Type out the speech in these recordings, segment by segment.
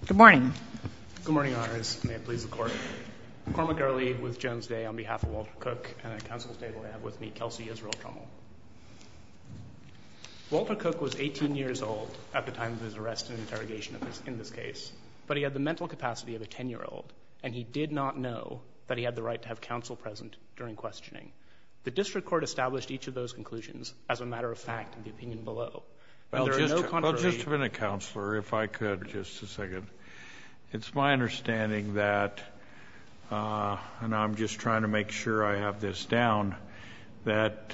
Good morning. Good morning, Your Honors. May it please the Court. Cormac Early with Jones Day on behalf of Walter Cook, and at counsel's table I have with me Kelsey Israel Trummel. Walter Cook was 18 years old at the time of his arrest and interrogation in this case, but he had the mental capacity of a 10-year-old, and he did not know that he had the right to have counsel present during questioning. The district court established each of those conclusions as a matter of fact in the opinion below. Well, just a minute, Counselor, if I could, just a second. It's my understanding that, and I'm just trying to make sure I have this down, that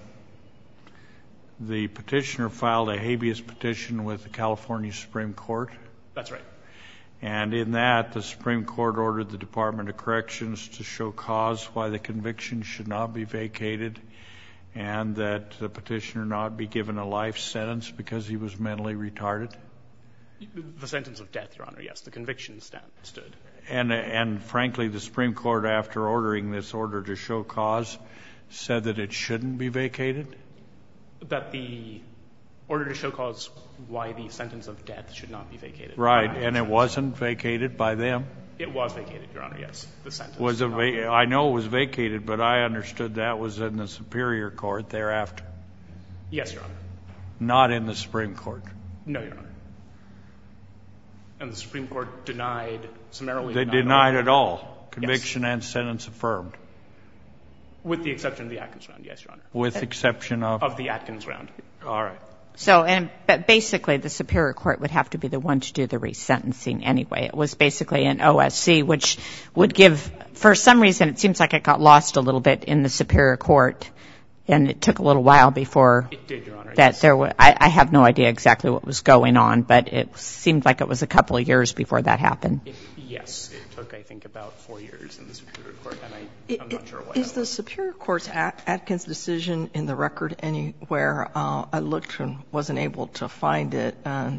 the petitioner filed a habeas petition with the California Supreme Court. That's right. And in that, the Supreme Court ordered the Department of Corrections to show cause why the conviction should not be vacated and that the petitioner not be given a life sentence because he was mentally retarded. The sentence of death, Your Honor, yes. The conviction stood. And frankly, the Supreme Court, after ordering this order to show cause, said that it shouldn't be vacated? That the order to show cause why the sentence of death should not be vacated. Right, and it wasn't vacated by them? It was vacated, Your Honor, yes. The sentence I know it was vacated, but I understood that was in the Superior Court thereafter. Yes, Your Honor. Not in the Supreme Court? No, Your Honor. And the Supreme Court summarily denied. They denied it all? Conviction and sentence affirmed? With the exception of the Atkins round, yes, Your Honor. With the exception of? Of the Atkins round. All right. But basically, the Superior Court would have to be the one to do the resentencing anyway. It was basically an OSC, which would give, for some reason, it seems like it got lost a little bit in the Superior Court, and it took a little while before. It did, Your Honor. That there were, I have no idea exactly what was going on, but it seemed like it was a couple of years before that happened. Yes, it took, I think, about 4 years in the Superior Court, and I'm not sure what Is the Superior Court's Atkins decision in the record anywhere? I looked and wasn't able to find it.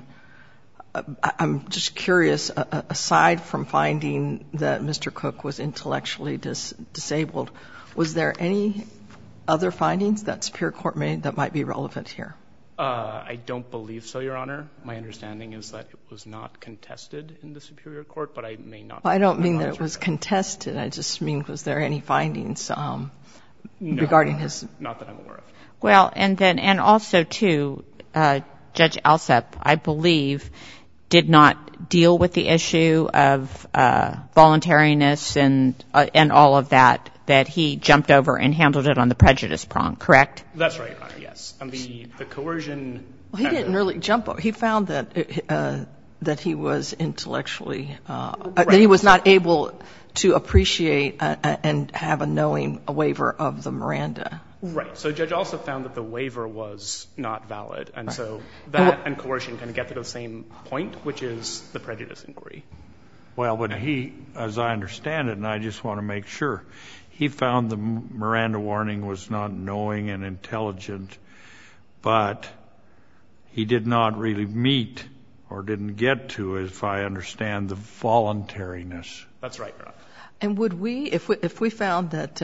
I'm just curious, aside from finding that Mr. Cook was intellectually disabled, was there any other findings that Superior Court made that might be relevant here? I don't believe so, Your Honor. My understanding is that it was not contested in the Superior Court, but I may not. Well, I don't mean that it was contested. I just mean, was there any findings regarding his? Not that I'm aware of. Well, and also, too, Judge Alsep, I believe, did not deal with the issue of voluntariness and all of that he jumped over and handled it on the prejudice prong, correct? That's right, Your Honor, yes. And the coercion. Well, he didn't really jump over. He found that he was intellectually, that he was not able to appreciate and have a knowing waiver of the Miranda. Right. So Judge Alsep found that the waiver was not valid. And so that and coercion kind of get to the same point, which is the prejudice inquiry. Well, but he, as I understand it, and I just want to make sure, he found the Miranda warning was not knowing and intelligent, but he did not really meet or didn't get to, if I understand, the voluntariness. That's right, Your Honor. And would we, if we found that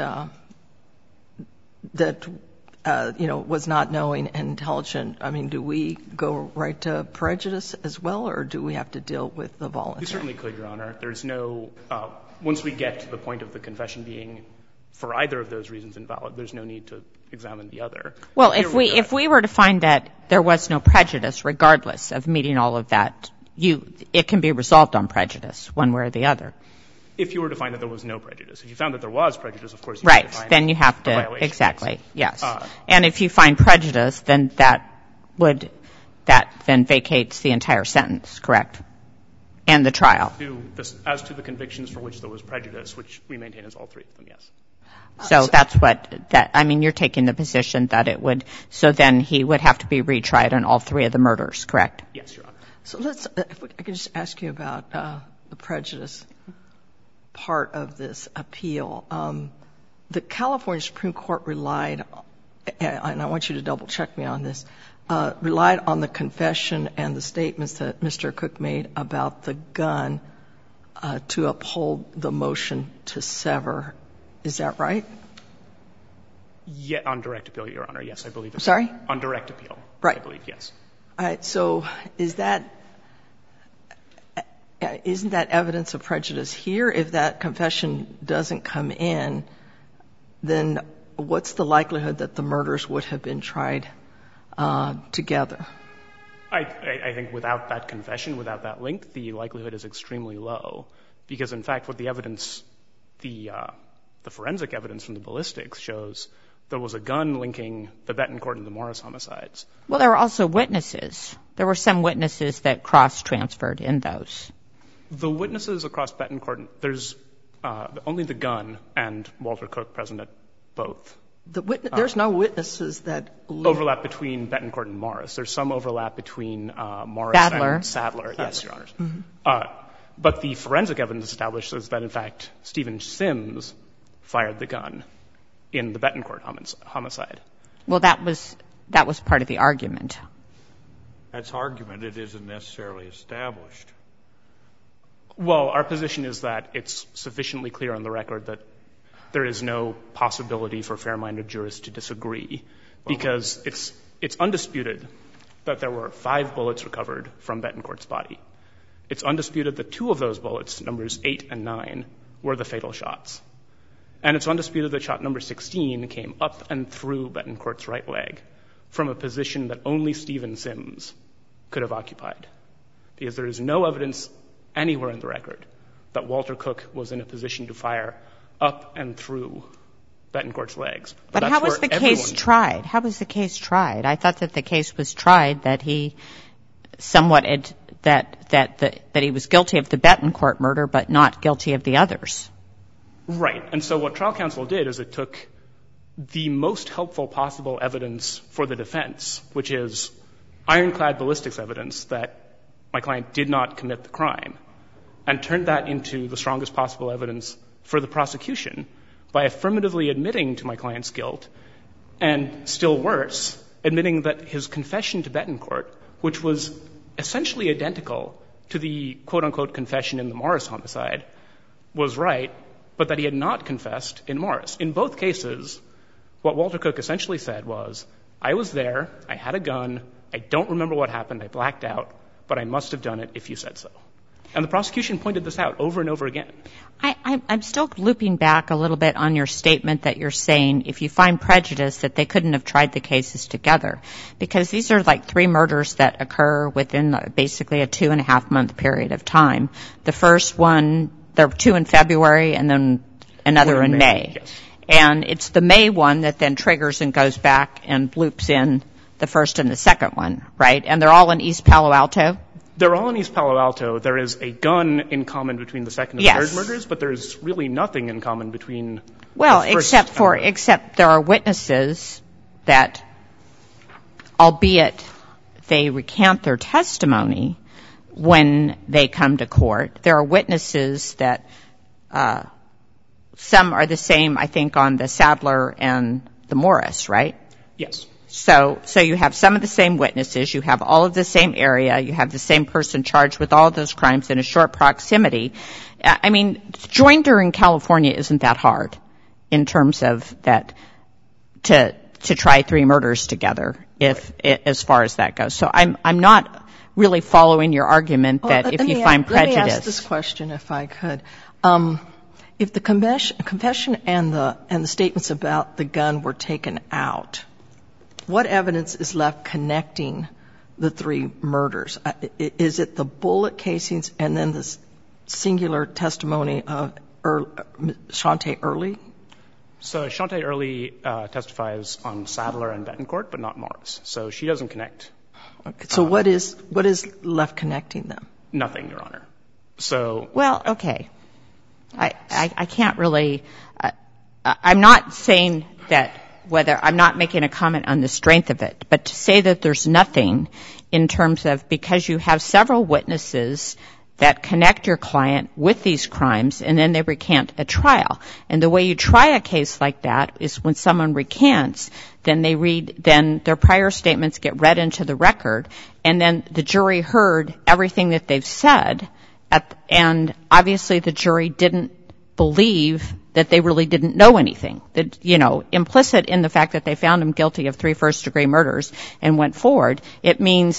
was not knowing and intelligent, I mean, do we go right to prejudice as well, or do we have to deal with the voluntary? You certainly could, Your Honor. There's no, once we get to the point of the confession being for either of those reasons invalid, there's no need to examine the other. Well, if we were to find that there was no prejudice, regardless of meeting all of that, it can be resolved on prejudice, one way or the other. If you were to find that there was no prejudice. If you found that there was prejudice, of course, you have to find then you have to, violation. exactly, yes. And if you find prejudice, then that then vacates the entire sentence, correct? And the trial. As to the convictions for which there was prejudice, which we maintain as all three of them, yes. So that's I mean, you're taking the position that it would, so then he would have to be retried on all three of the murders, correct? Yes, Your Honor. So if I could just ask you about the prejudice part of this appeal. The California Supreme Court relied, and I want you to double check me on this, relied on the confession and the statements that Mr. Cook made about the gun to uphold the motion to sever. Is that right? Yeah, on direct appeal, Your Honor. Yes, I believe it's Sorry? On direct appeal. Right. I believe, yes. All right. So is that, isn't that evidence of prejudice here? If that confession doesn't come in, then what's the likelihood that the murders would have been tried together? I think without that confession, without that link, the likelihood is extremely low. Because, in fact, what the evidence, the forensic evidence from the ballistics shows, there was a gun linking the Betancourt and the Morris homicides. Well, there were also witnesses. There were some witnesses that cross-transferred in those. The witnesses across Betancourt, there's only the gun and Walter Cook present at both. There's no witnesses that overlap between Betancourt and Morris. There's some overlap between Morris and Sadler. Yes, Your Honors. Mm-hmm. But the forensic evidence establishes that, in fact, Stephen Sims fired the gun in the Betancourt homicide. Well, that was part of the argument. That's argument. It isn't necessarily established. Well, our position is that it's sufficiently clear on the record that there is no possibility for fair-minded jurists to disagree, because it's undisputed that there were 5 bullets recovered from Betancourt's body. It's undisputed that 2 of those bullets, numbers 8 and 9, were the fatal shots. And it's undisputed that shot number 16 came up and through Betancourt's right leg from a position that only Stephen Sims could have occupied, because there is no evidence anywhere in the record that Walter Cook was in a position to fire up and through Betancourt's legs. But how was the case tried? How was the case tried? I thought that the case was tried that he somewhat that he was guilty of the Betancourt murder, but not guilty of the others. Right. And so what trial counsel did is it took the most helpful possible evidence for the defense, which is ironclad ballistics evidence that my client did not commit the crime, and turned that into the strongest possible evidence for the prosecution by affirmatively admitting to my client's guilt, and still worse, admitting that his confession to Betancourt, which was essentially identical to the quote-unquote confession in the Morris homicide, was right, but that he had not confessed in Morris. In both cases, what Walter Cook essentially said was, I was there, I had a gun, I don't remember what happened, I blacked out, but I must have done it if you said so. And the prosecution pointed this out over and over again. I'm still looping back a little bit on your statement that you're saying if you find prejudice that they couldn't have tried the cases together, because these are like 3 murders that occur within basically a 2.5-month period of time. The first one, there were 2 in February and then another in May. Yes. And it's the May one that then triggers and goes back and loops in the first and the second one, right? And they're all in East Palo Alto? They're all in East Palo Alto. There is a gun in common between the second and third murders, but there's really nothing in common between the first except there are witnesses that, albeit they recant their testimony when they come to court, there are witnesses that some are the same, I think, on the Sadler and the Morris, right? Yes. So you have some of the same witnesses, you have all of the same area, you have the same person charged with all of those crimes in a short proximity. I mean, joinder in California isn't that hard in terms of that to try 3 murders together, as far as that goes. So I'm not really following your argument that if you find prejudice. Let me ask this question, if I could. If the confession and the statements about the gun were taken out, what evidence is left connecting the 3 murders? Is it the bullet casings and then the singular testimony of Shante Early? So Shante Early testifies on Sadler and Betancourt, but not Morris. So she doesn't connect. Okay. So what is left connecting them? Nothing, Your Honor. So well, okay. I can't really. I'm not saying that. I'm not making a comment on the strength of it, but to say that there's nothing in terms of, because you have several witnesses that connect your client with these crimes and then they recant a trial. And the way you try a case like that is when someone recants, then their prior statements get read into the record, and then the jury heard everything that they've said, and obviously the jury didn't believe that they really didn't know anything. That, implicit in the fact that they found him guilty of 3 first-degree murders and went forward, it means that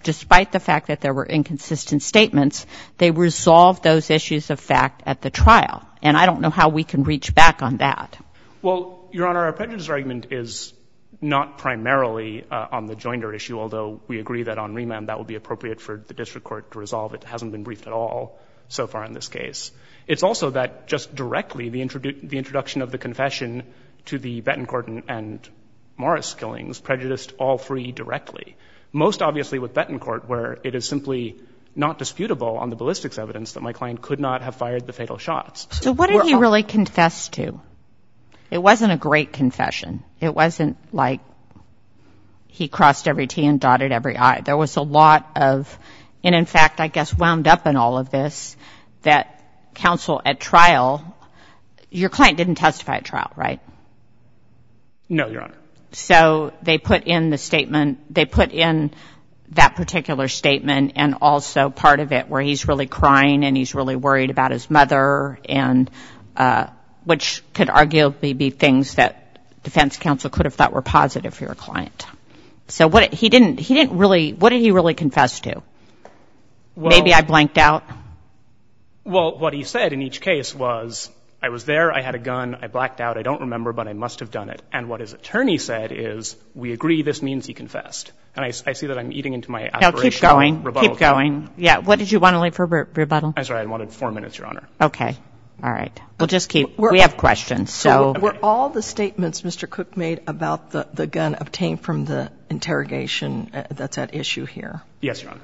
despite the fact that there were inconsistent statements, they resolved those issues of fact at the trial. And I don't know how we can reach back on that. Well, Your Honor, our prejudice argument is not primarily on the joinder issue, although we agree that on remand that would be appropriate for the district court to resolve. It hasn't been briefed at all so far in this case. It's also that just directly the introduction of the confession to the Betancourt and Morris killings prejudiced all three directly. Most obviously with Betancourt, where it is simply not disputable on the ballistics evidence that my client could not have fired the fatal shots. So what did he really confess to? It wasn't a great confession. It wasn't like he crossed every T and dotted every I. There was a lot of, and in fact, I guess wound up in all of this, that counsel at trial, your client didn't testify at trial, right? No, Your Honor. So they put in the statement, they put in that particular statement and also part of it where he's really crying and he's really worried about his mother, and which could arguably be things that defense counsel could have thought were positive for your client. So what he didn't really, what did he really confess to? Well, maybe I blanked out. Well, what he said in each case was, I was there, I had a gun, I blacked out, I don't remember, but I must have done it. And what his attorney said is, we agree this means he confessed. And I see that I'm eating into my aspirational keep going, rebuttal. Keep going. Yeah, what did you want to leave for rebuttal? I'm sorry, I wanted 4 minutes, Your Honor. Okay. All right. We'll just keep, we have questions, so. Were all the statements Mr. Cook made about the gun obtained from the interrogation that's at issue here? Yes, Your Honor.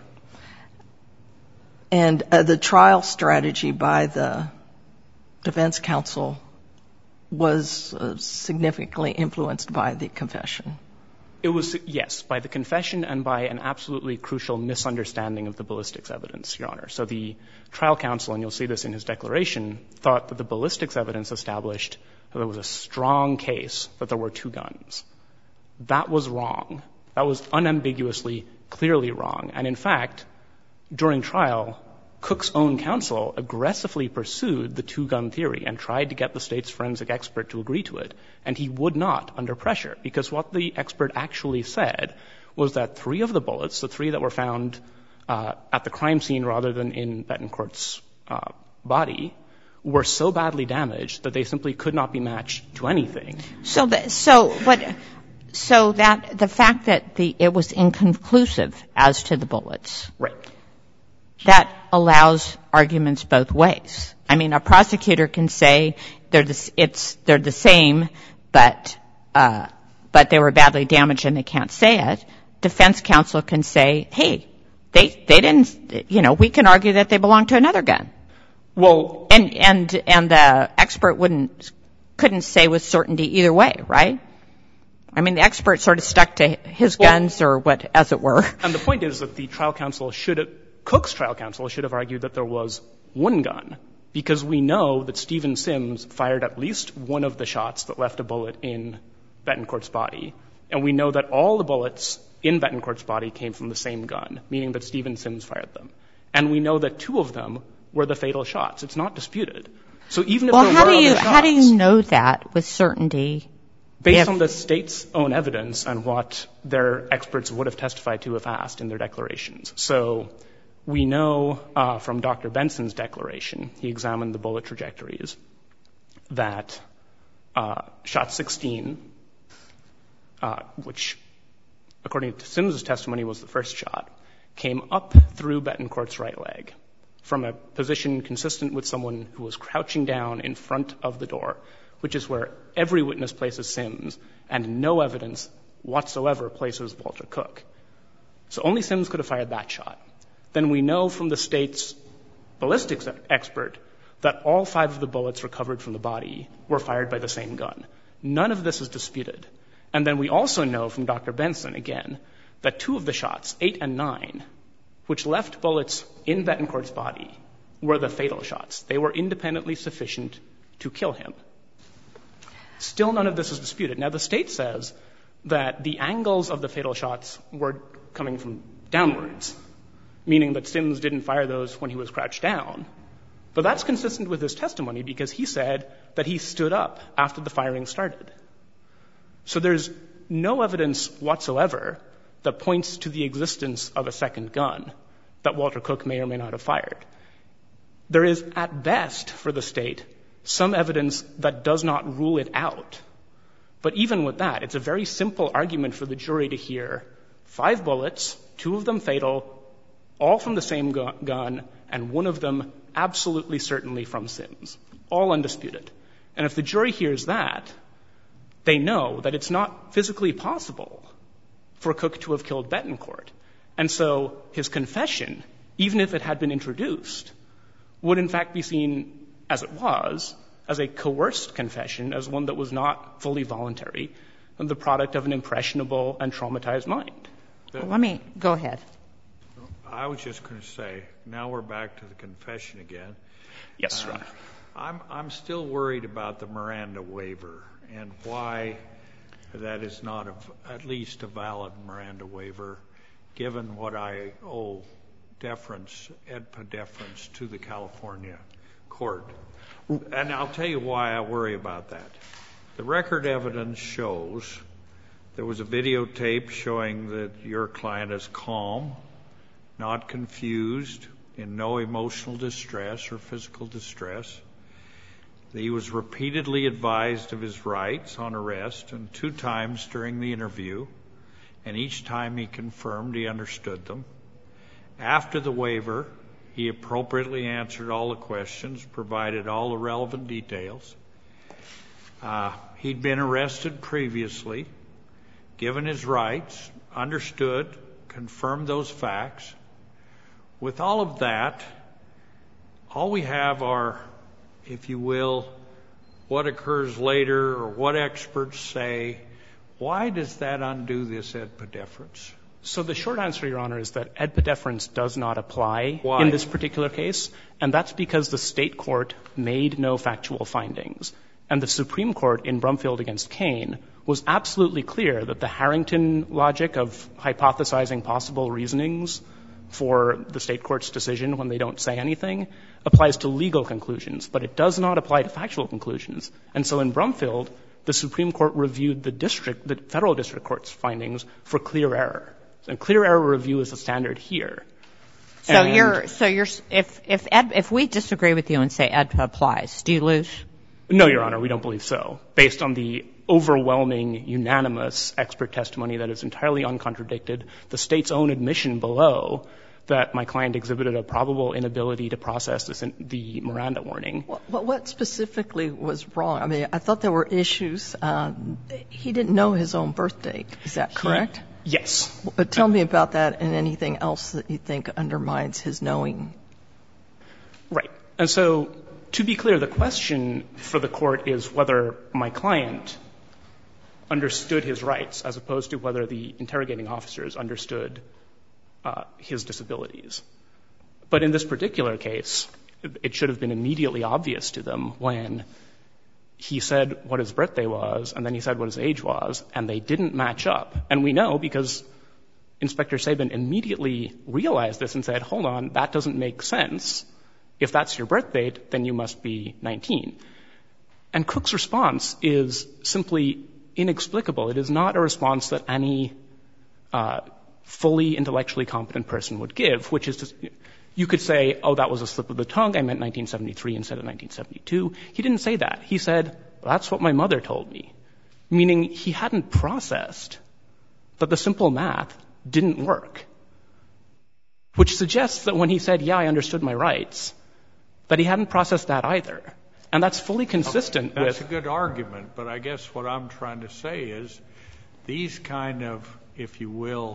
And the trial strategy by the defense counsel was significantly influenced by the confession? It was, yes, by the confession and by an absolutely crucial misunderstanding of the ballistics evidence, Your Honor. So the trial counsel, and you'll see this in his declaration, thought that the ballistics evidence established that there was a strong case that there were two guns. That was wrong. That was unambiguously, clearly wrong. And in fact, during trial, Cook's own counsel aggressively pursued the two-gun theory and tried to get the state's forensic expert to agree to it, and he would not under pressure, because what the expert actually said was that 3 of the bullets, the 3 that were found at the crime scene rather than in Betancourt's body, were so badly damaged that they simply could not be matched to anything. So that the fact that it was inconclusive as to the bullets. Right. That allows arguments both ways. I mean, a prosecutor can say they're the same, but they were badly damaged and they can't say it. Defense counsel can say, hey, they didn't, we can argue that they belong to another gun. Well, and the expert couldn't say with certainty either way, right? I mean, the expert sort of stuck to his guns or what, as it were. And the point is that the trial counsel Cook's trial counsel should have argued that there was one gun, because we know that Stephen Sims fired at least one of the shots that left a bullet in Betancourt's body, and we know that all the bullets in Betancourt's body came from the same gun, meaning that Stephen Sims fired them. And we know that 2 of them were the fatal shots. It's not disputed. So even if there were other shots... How do you know that with certainty? Based on the state's own evidence and what their experts would have testified to if asked in their declarations. So we know from Dr. Benson's declaration, he examined the bullet trajectories, that shot 16, which according to Sims' testimony was the first shot, came up through Betancourt's right leg from a position consistent with someone who was crouching down in front of the door, which is where every witness places Sims and no evidence whatsoever places Walter Cook. So only Sims could have fired that shot. Then we know from the state's ballistics expert that all 5 of the bullets recovered from the body were fired by the same gun. None of this is disputed. And then we also know from Dr. Benson, again, that 2 of the shots, 8 and 9, which left bullets in Betancourt's body, were the fatal shots. They were independently sufficient to kill him. Still none of this is disputed. Now, the state says that the angles of the fatal shots were coming from downwards, meaning that Sims didn't fire those when he was crouched down. But that's consistent with his testimony because he said that he stood up after the firing started. So there's no evidence whatsoever that points to the existence of a second gun that Walter Cook may or may not have fired. There is, at best, for the State, some evidence that does not rule it out. But even with that, it's a very simple argument for the jury to hear 5 bullets, 2 of them fatal, all from the same gun, and 1 of them absolutely certainly from Sims, all undisputed. And if the jury hears that, they know that it's not physically possible for Cook to have killed Betancourt. And so his confession, even if it had been introduced, would in fact be seen, as it was, as a coerced confession, as one that was not fully voluntary, and the product of an impressionable and traumatized mind. Well, let me go ahead. I was just going to say, now we're back to the confession again. Yes, Your Honor. I'm still worried about the Miranda waiver and why that is not at least a valid Miranda waiver, given what I owe deference, EDPA deference, to the California court. And I'll tell you why I worry about that. The record evidence shows there was a videotape showing that your client is calm, not confused, in no emotional distress or physical distress. He was repeatedly advised of his rights on arrest, and 2 times during the interview, and each time he confirmed he understood them. After the waiver, he appropriately answered all the questions, provided all the relevant details. He'd been arrested previously, given his rights, understood, confirmed those facts. With all of that, all we have are, if you will, what occurs later or what experts say. Why does that undo this EDPA deference? So the short answer, Your Honor, is that EDPA deference does not apply Why? in this particular case, and that's because the State court made no factual findings. And the Supreme Court in Brumfield against Kane was absolutely clear that the Harrington logic of hypothesizing possible reasonings for the State court's decision when they don't say anything applies to legal conclusions, but it does not apply to factual conclusions. And so in Brumfield, the Supreme Court reviewed the federal district court's findings for clear error. And clear error review is the standard here. So if we disagree with you and say EDPA applies, do you lose? No, Your Honor, we don't believe so. Based on the overwhelming, unanimous expert testimony that is entirely uncontradicted, the State's own admission below that my client exhibited a probable inability to process the Miranda warning. What specifically was wrong? I mean, I thought there were issues. He didn't know his own birth date. Is that correct? Yes. But tell me about that and anything else that you think undermines his knowing. Right. And so, to be clear, the question for the court is whether my client understood his rights as opposed to whether the interrogating officers understood his disabilities. But in this particular case, it should have been immediately obvious to them when he said what his birthday was and then he said what his age was, and they didn't match up. And we know because Inspector Sabin immediately realized this and said, hold on, that doesn't make sense. If that's your birth date, then you must be 19. And Cook's response is simply inexplicable. It is not a response that any fully intellectually competent person would give, which is you could say, oh, that was a slip of the tongue. I meant 1973 instead of 1972. He didn't say that. He said, that's what my mother told me, meaning he hadn't processed that the simple math didn't work, which suggests that when he said, yeah, I understood my rights, that he hadn't processed that either. And that's fully consistent with... That's a good argument, but I guess what I'm trying to say is these kind of, if you will,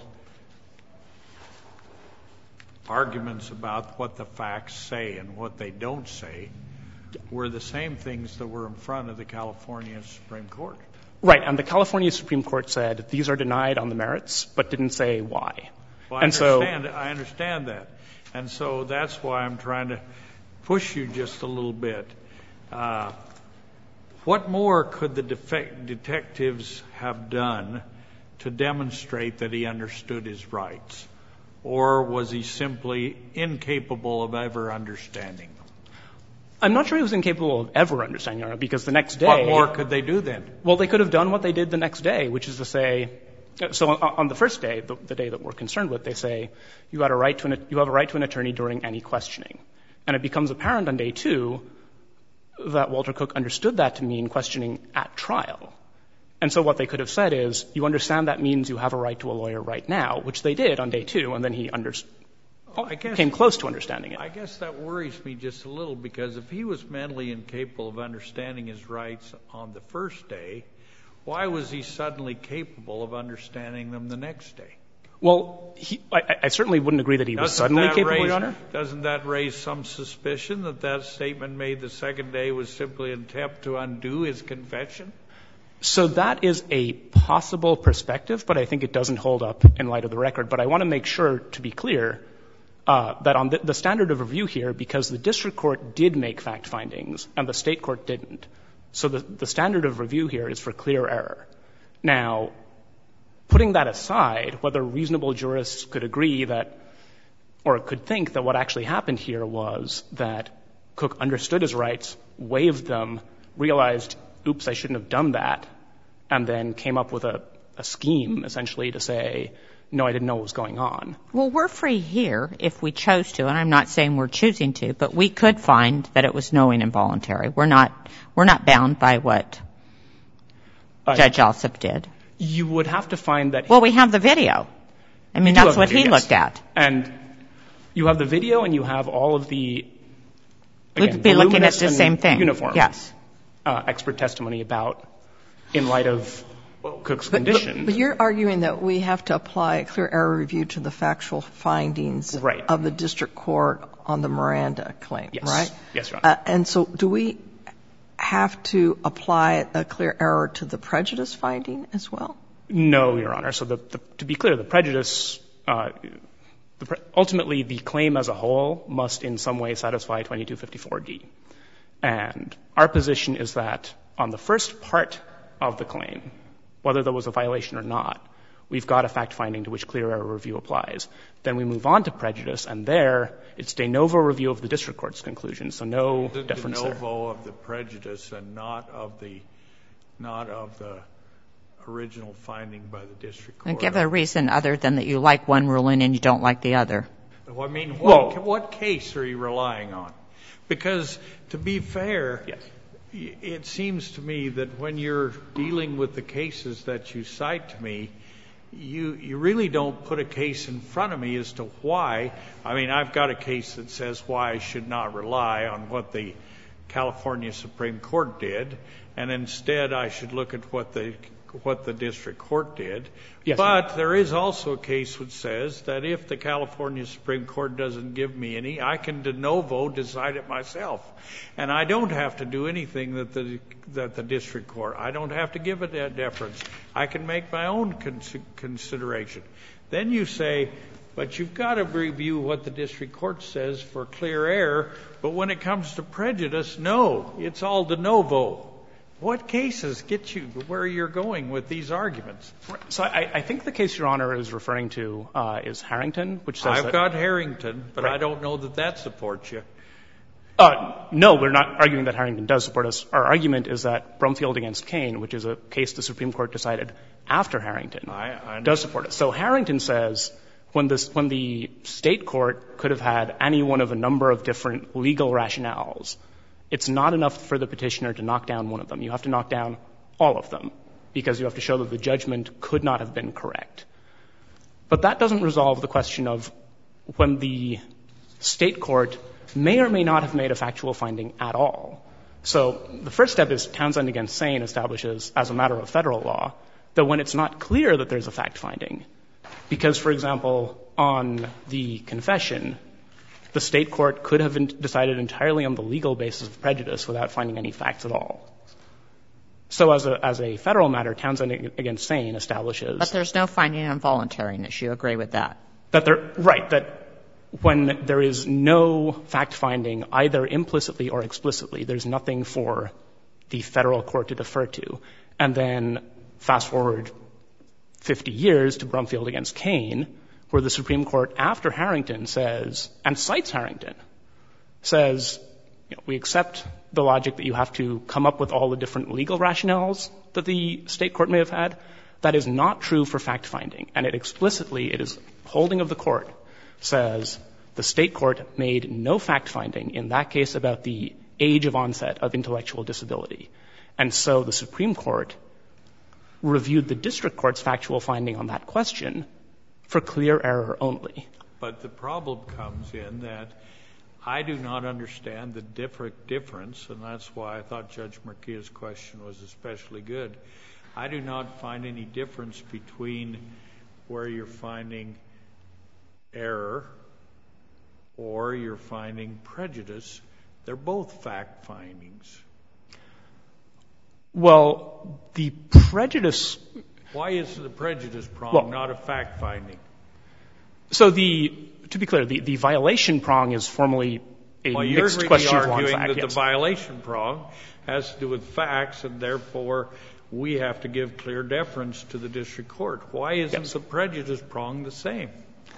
arguments about what the facts say and what they don't say were the same things that were in front of the California Supreme Court. Right, and the California Supreme Court said these are denied on the merits, but didn't say why. Well, I understand that. And so that's why I'm trying to push you just a little bit. What more could the detectives have done to demonstrate that he understood his rights? Or was he simply incapable of ever understanding them? I'm not sure he was incapable of ever understanding them, because the next day... What more could they do then? Well, they could have done what they did the next day, which is to say, So on the first day, the day that we're concerned with, they say you have a right to an attorney during any questioning. And it becomes apparent on day 2 that Walter Cook understood that to mean questioning at trial. And so what they could have said is, you understand that means you have a right to a lawyer right now, which they did on day 2, and then he came close to understanding it. I guess that worries me just a little, because if he was mentally incapable of understanding his rights on the first day, why was he suddenly capable of understanding them the next day? Well, I certainly wouldn't agree that he was suddenly capable, Your Honor. Doesn't that raise some suspicion that that statement made the second day was simply an attempt to undo his confession? So that is a possible perspective, but I think it doesn't hold up in light of the record. But I want to make sure, to be clear, that on the standard of review here, because the district court did make fact findings and the state court didn't, so the standard of review here is for clear error. Now, putting that aside, whether reasonable jurists could agree that, or could think that what actually happened here was that Cook understood his rights, waived them, realized, oops, I shouldn't have done that, and then came up with a scheme, essentially, to say, no, I didn't know what was going on. Well, we're free here if we chose to, and I'm not saying we're choosing to, but we could find that it was knowing and voluntary. We're not bound by what Judge Alsop did. You would have to find that... Well, we have the video. I mean, that's what he looked at. And you have the video and you have all of the... We'd be looking at the same thing. Uniform. Yes. Expert testimony about, in light of Cook's condition. But you're arguing that we have to apply a clear error review to the factual findings of the district court on the Miranda claim, right? Yes, Your Honor. And so do we have to apply a clear error to the prejudice finding as well? No, Your Honor. So to be clear, the prejudice, ultimately the claim as a whole must in some way satisfy 2254D. And our position is that on the first part of the claim, whether there was a violation or not, we've got a fact finding to which clear error review applies. Then we move on to prejudice, and there it's de novo review of the district court's conclusion, so no difference there. De novo of the prejudice and not of the original finding by the district court. And give a reason other than that you like one ruling and you don't like the other. Well, I mean, what case are you relying on? Because, to be fair, it seems to me that when you're dealing with the cases that you cite to me, you really don't put a case in front of me as to why. I mean, I've got a case that says why I should not rely on what the California Supreme Court did, and instead I should look at what the district court did. Yes. But there is also a case which says that if the California Supreme Court doesn't give me any, I can de novo decide it myself. And I don't have to do anything that the district court, I don't have to give it that deference. I can make my own consideration. Then you say, but you've got to review what the district court says for clear error, but when it comes to prejudice, no, it's all de novo. What cases get you where you're going with these arguments? So I think the case Your Honor is referring to is Harrington, which says I've got Harrington, but I don't know that supports you. No, we're not arguing that Harrington does support us. Our argument is that Brumfield against Kane, which is a case the Supreme Court decided after Harrington, does support us. So Harrington says when the state court could have had any one of a number of different legal rationales, it's not enough for the petitioner to knock down one of them. You have to knock down all of them because you have to show that the judgment could not have been correct. But that doesn't resolve the question of when the state court may or may not have made a factual finding at all. So the first step is Townsend against Sane establishes as a matter of federal law that when it's not clear that there's a fact finding, because, for example, on the confession, the state court could have decided entirely on the legal basis of prejudice without finding any facts at all. So as a federal matter, Townsend against Sane establishes... But there's no finding on voluntariness. You agree with that? Right, that when there is no fact finding either implicitly or explicitly, there's nothing for the federal court to defer to. And then fast forward 50 years to Brumfield against Kane, where the Supreme Court, after Harrington, says, and cites Harrington, says, we accept the logic that you have to come up with all the different legal rationales that the state court may have had, That is not true for fact-finding. And it is holding of the court, says the state court made no fact-finding in that case about the age of onset of intellectual disability. And so the Supreme Court reviewed the district court's factual finding on that question for clear error only. But the problem comes in that I do not understand the difference, and that's why I thought Judge Murkia's question was especially good. I do not find any difference between where you're finding error or you're finding prejudice. They're both fact findings. Well, the prejudice... Why is the prejudice prong not a fact finding? So to be clear, the violation prong is formally a mixed question of law and fact. You're arguing that yes. the violation prong has to do with facts, and therefore we have to give clear deference to the district court. Why isn't the prejudice prong the same?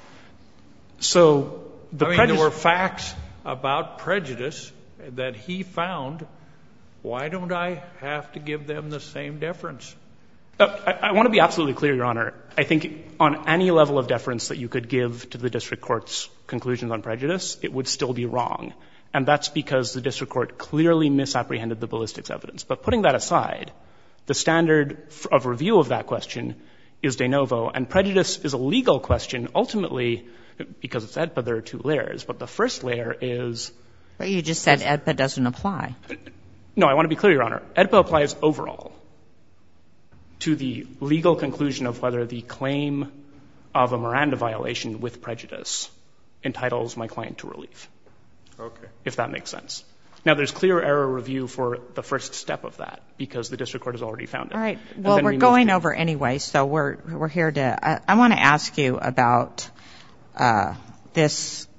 So there were facts about prejudice that he found. Why don't I have to give them the same deference? I want to be absolutely clear, Your Honor. I think on any level of deference that you could give to the district court's conclusions on prejudice, it would still be wrong. And that's because the district court clearly misapprehended the ballistics evidence. But putting that aside, the standard of review of that question is de novo, and prejudice is a legal question ultimately because it's AEDPA, there are two layers. But the first layer is... But you just said AEDPA doesn't apply. No, I want to be clear, Your Honor. AEDPA applies overall to the legal conclusion of whether the claim of a Miranda violation with prejudice entitles my client to relief. Okay. If that makes sense. Now, there's clear error review for the first step of that because the district court has already found it. All right. Well, we're going over anyway, so we're here to... I want to ask you about this.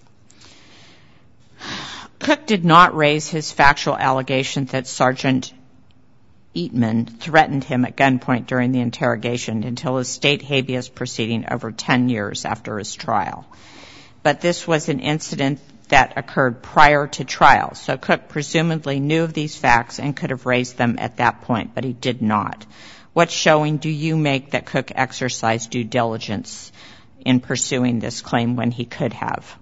Cook did not raise his factual allegation that Sergeant Eatman threatened him at gunpoint during the interrogation until his state habeas proceeding over 10 years after his trial. But this was an incident that occurred prior to trial, so Cook presumably knew of these facts and could have raised them at that point, but he did not. What showing do you make that Cook exercised due diligence in pursuing this claim when he could have?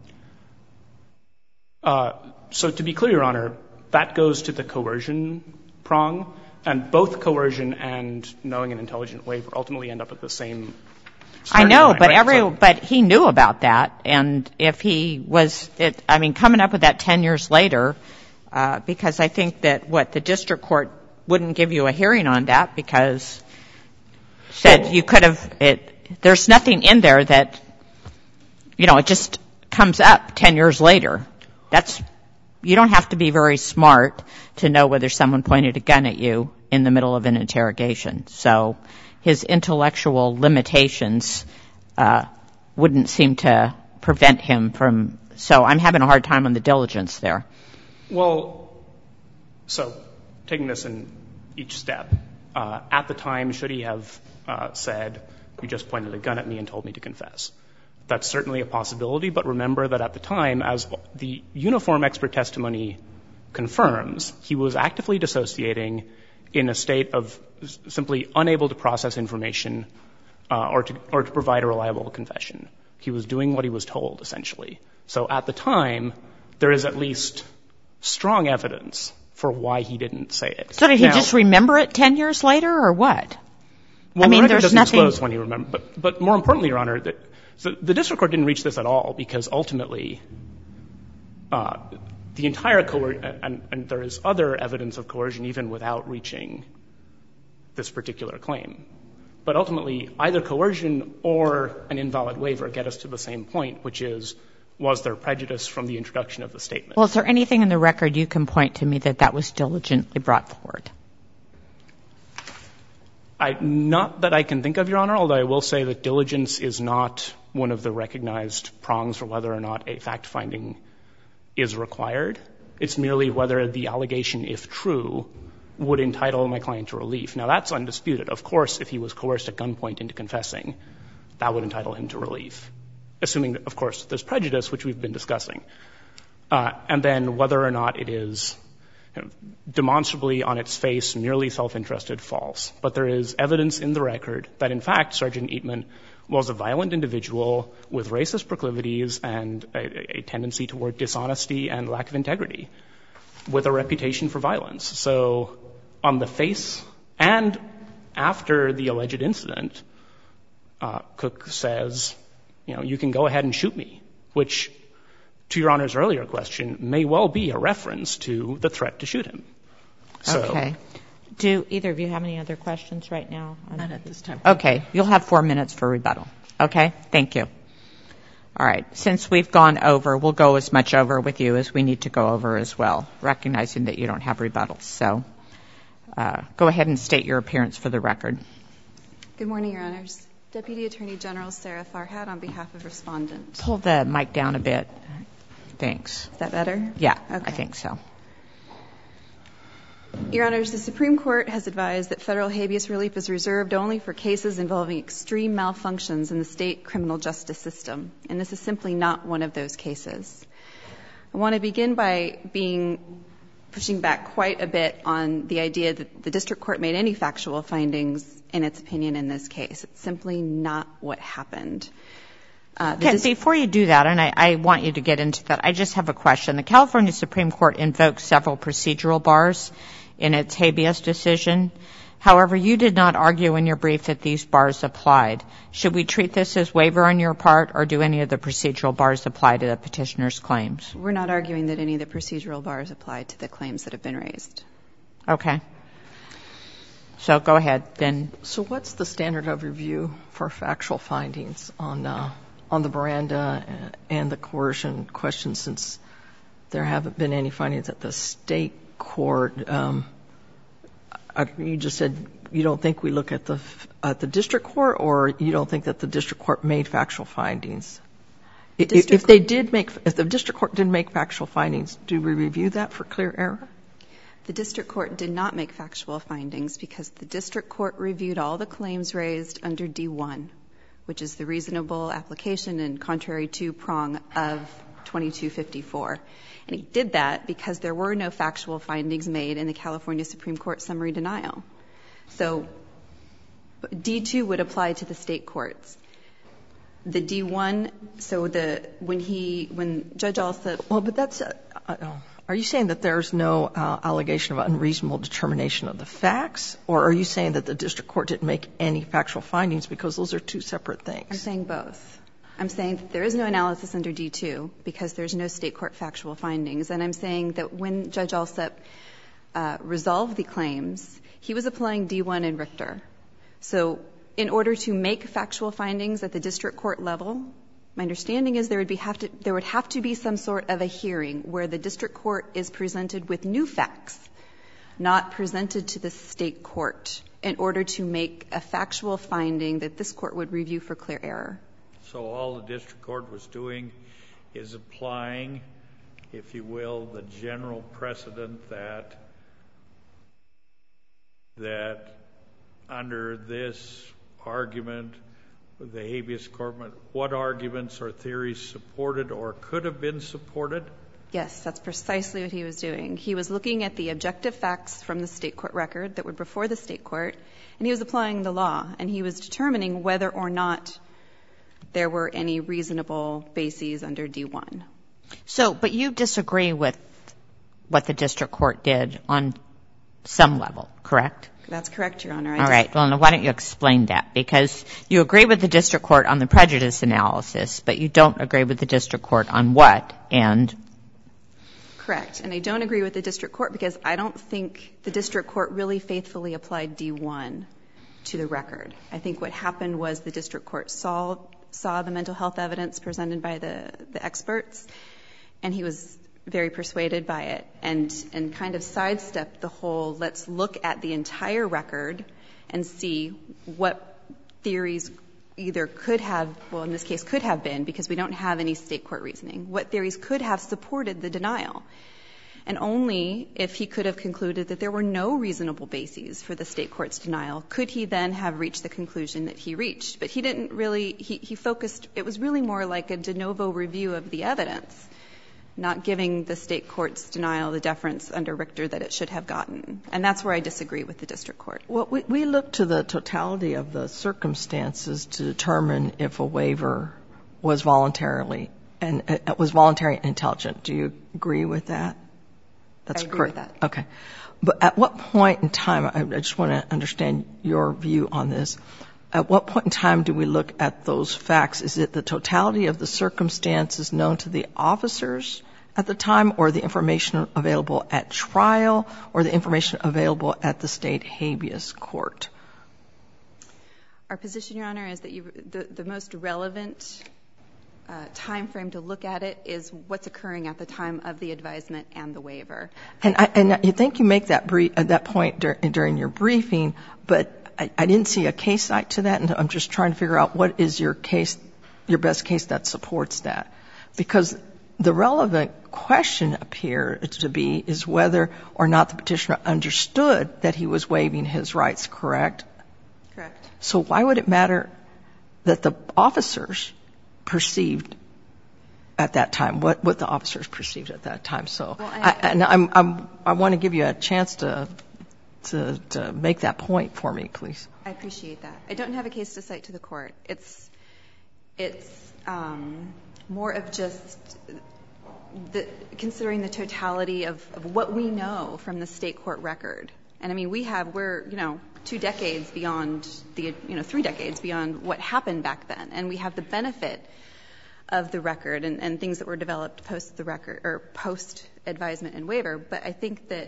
So to be clear, Your Honor, that goes to the coercion prong, and both coercion and knowing an intelligent waiver ultimately end up at the same... I know, line, but right? but he knew about that, and if he was, coming up with that 10 years later, because I think that the district court wouldn't give you a hearing on that because said you could have, there's nothing in there that, it just comes up 10 years later. You don't have to be very smart to know whether someone pointed a gun at you in the middle of an interrogation. So his intellectual limitations wouldn't seem to prevent him from... So I'm having a hard time on the diligence there. Well, so taking this in each step, at the time, should he have said, you just pointed a gun at me and told me to confess? That's certainly a possibility, but remember that at the time, as the uniform expert testimony confirms, he was actively dissociating in a state of simply unable to process information or to provide a reliable confession. He was doing what he was told, essentially. So at the time, there is at least strong evidence for why he didn't say it. So did he just remember it 10 years later, or what? Well, the record doesn't disclose when he remembered. But more importantly, Your Honor, the district court didn't reach this at all because ultimately the entire coercion, and there is other evidence of coercion even without reaching this particular claim. But ultimately, either coercion or an invalid waiver get us to the same point, which is, was there prejudice from the introduction of the statement? Well, is there anything in the record you can point to me that was diligently brought forward? Not that I can think of, Your Honor, although I will say that diligence is not one of the recognized prongs for whether or not a fact-finding is required. It's merely whether the allegation, if true, would entitle my client to relief. Now, that's undisputed. Of course, if he was coerced at gunpoint into confessing, that would entitle him to relief, assuming that, of course, there's prejudice, which we've been discussing. And then whether or not it is demonstrably on its face, merely self-interested, false. But there is evidence in the record that, in fact, Sergeant Eatman was a violent individual with racist proclivities and a tendency toward dishonesty and lack of integrity, with a reputation for violence. So on the face and after the alleged incident, Cook says, you can go ahead and shoot me, which, to Your Honor's earlier question, may well be a reference to the threat to shoot him. Okay. Do either of you have any other questions right now? Not at this time. Okay. You'll have 4 minutes for rebuttal. Okay? Thank you. All right. Since we've gone over, we'll go as much over with you as we need to go over as well, recognizing that you don't have rebuttals. So go ahead and state your appearance for the record. Good morning, Your Honors. Deputy Attorney General Sarah Farhad on behalf of Respondent. Pull the mic down a bit. Thanks. Is that better? Yeah, okay. I think so. Your Honors, the Supreme Court has advised that federal habeas relief is reserved only for cases involving extreme malfunctions in the state criminal justice system, and this is simply not one of those cases. I want to begin by pushing back quite a bit on the idea that the district court made any factual findings in its opinion in this case. It's simply not what happened. Before you do that, and I want you to get into that, I just have a question. The California Supreme Court invoked several procedural bars in its habeas decision. However, you did not argue in your brief that these bars applied. Should we treat this as waiver on your part, or do any of the procedural bars apply to the petitioner's claims? We're not arguing that any of the procedural bars apply to the claims that have been raised. Okay. So go ahead, then. So what's the standard of review for factual findings on the Miranda and the coercion question, since there haven't been any findings at the state court? You just said you don't think we look at the district court, or you don't think that the district court made factual findings? If the district court didn't make factual findings, do we review that for clear error? The district court did not make factual findings because the district court reviewed all the claims raised under D1, which is the reasonable application and contrary to prong of 2254. And he did that because there were no factual findings made in the California Supreme Court summary denial. So D2 would apply to the state courts. The D1, so when Judge Alsop... Well, but that's... Are you saying that there's no allegation of unreasonable determination of the facts, or are you saying that the district court didn't make any factual findings, because those are two separate things? I'm saying both. I'm saying that there is no analysis under D2 because there's no state court factual findings. And I'm saying that when Judge Alsop resolved the claims, he was applying D1 and Richter. So in order to make factual findings at the district court level, my understanding is there would have to be some sort of a hearing where the district court is presented with new facts, not presented to the state court, in order to make a factual finding that this court would review for clear error. So all the district court was doing is applying, if you will, the general precedent that under this argument, the habeas corpus, what arguments or theories supported or could have been supported? Yes, that's precisely what he was doing. He was looking at the objective facts from the state court record that were before the state court, and he was applying the law, and he was determining whether or not there were any reasonable bases under D1. So, but you disagree with what the district court did on some level, correct? That's correct, Your Honor. All right. Well, why don't you explain that? Because you agree with the district court on the prejudice analysis, but you don't agree with the district court on what? Correct. And I don't agree with the district court because I don't think the district court really faithfully applied D1 to the record. I think what happened was the district court saw the mental health evidence presented by the experts, and he was very persuaded by it and kind of sidestepped the whole, let's look at the entire record and see what theories either could have, well, in this case could have been, because we don't have any state court reasoning, what theories could have supported the denial. And only if he could have concluded that there were no reasonable bases for the state court's denial could he then have reached the conclusion that he reached. But he didn't really, he focused, it was really more like a de novo review of the evidence. not giving the state court's denial the deference under Richter that it should have gotten. And that's where I disagree with the district court. Well, we look to the totality of the circumstances to determine if a waiver was voluntary and intelligent. Do you agree with that? That's I agree correct. with that. Okay. But at what point in time, I just want to understand your view on this. At what point in time do we look at those facts? Is it the totality of the circumstances known to the officers at the time, or the information available at trial, or the information available at the state habeas court? Our position, Your Honor, is that the most relevant time frame to look at it is what's occurring at the time of the advisement and the waiver. And you think you make that point during your briefing, but I didn't see a case cite to that, and I'm just trying to figure out what is your best case that supports that. Because the relevant question appears to be is whether or not the petitioner understood that he was waiving his rights, correct? Correct. So why would it matter that the officers perceived at that time, what the officers perceived at that time? So, I want to give you a chance to make that point for me, please. I appreciate that. I don't have a case to cite to the court. It's more of just considering the totality of what we know from the state court record. And I mean, we're 2 decades beyond 3 decades beyond what happened back then, and we have the benefit of the record and things that were developed post the record or post advisement and waiver. But I think that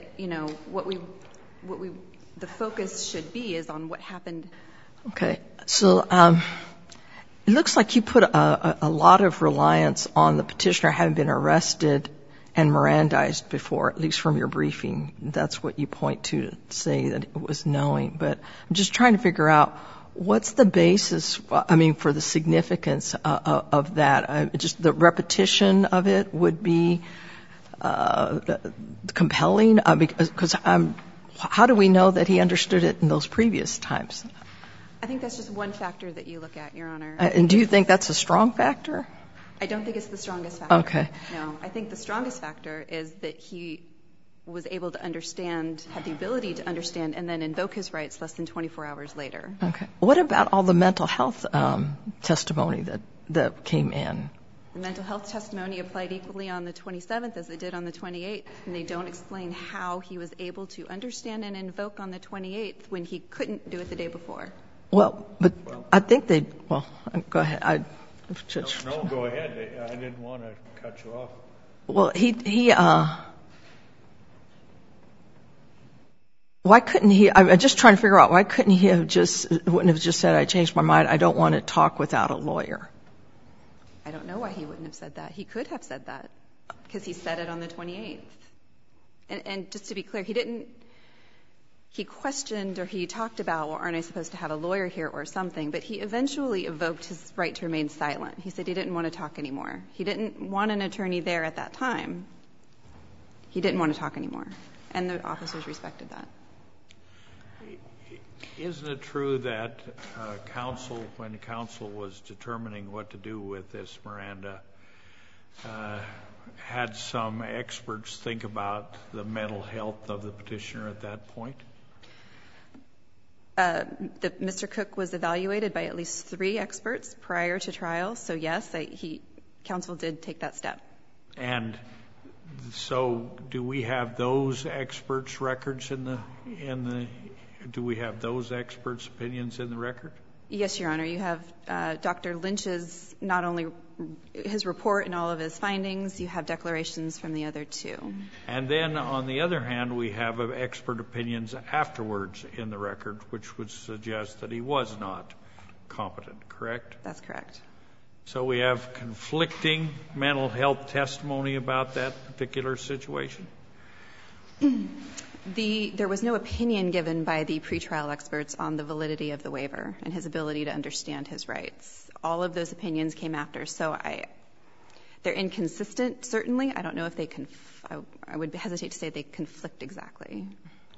the focus should be is on what happened. Okay. So it looks like you put a lot of reliance on the petitioner having been arrested and Mirandized before, at least from your briefing. That's what you point to say that it was knowing. But I'm just trying to figure out what's the basis, for the significance of that. Just the repetition of it would be compelling, because how do we know that he understood it in those previous times? I think that's just one factor that you look at, Your Honor. And do you think that's a strong factor? I don't think it's the strongest factor. Okay. No, I think the strongest factor is that he was able to understand, had the ability to understand, and then invoke his rights less than 24 hours later. Okay. What about all the mental health testimony that came in? The mental health testimony applied equally on the 27th as it did on the 28th, and they don't explain how he was able to understand and invoke on the 28th when he couldn't do it the day before. Well, but I think go ahead. No, go ahead. I didn't want to cut you off. Well, why couldn't he, I'm just trying to figure out, why couldn't he wouldn't have just said, I changed my mind, I don't want to talk without a lawyer? I don't know why he wouldn't have said that. He could have said that, because he said it on the 28th. And just to be clear, he questioned or he talked about, well, aren't I supposed to have a lawyer here or something, but he eventually evoked his right to remain silent. He said he didn't want to talk anymore. He didn't want an attorney there at that time. He didn't want to talk anymore, and the officers respected that. Isn't it true that when counsel was determining what to do with this Miranda, had some experts think about the mental health of the petitioner at that point? Mr. Cook was evaluated by at least 3 experts prior to trial, so yes, counsel did take that step. And so do we have those experts' records do we have those experts' opinions in the record? Yes, Your Honor. You have Dr. Lynch's, not only his report and all of his findings, you have declarations from the other 2. And then, on the other hand, we have expert opinions afterwards in the record, which would suggest that he was not competent, correct? That's correct. So we have conflicting mental health testimony about that particular situation? There was no opinion given by the pretrial experts on the validity of the waiver and his ability to understand his rights. All of those opinions came after, so they're inconsistent, certainly. I don't know if I would hesitate to say they conflict exactly.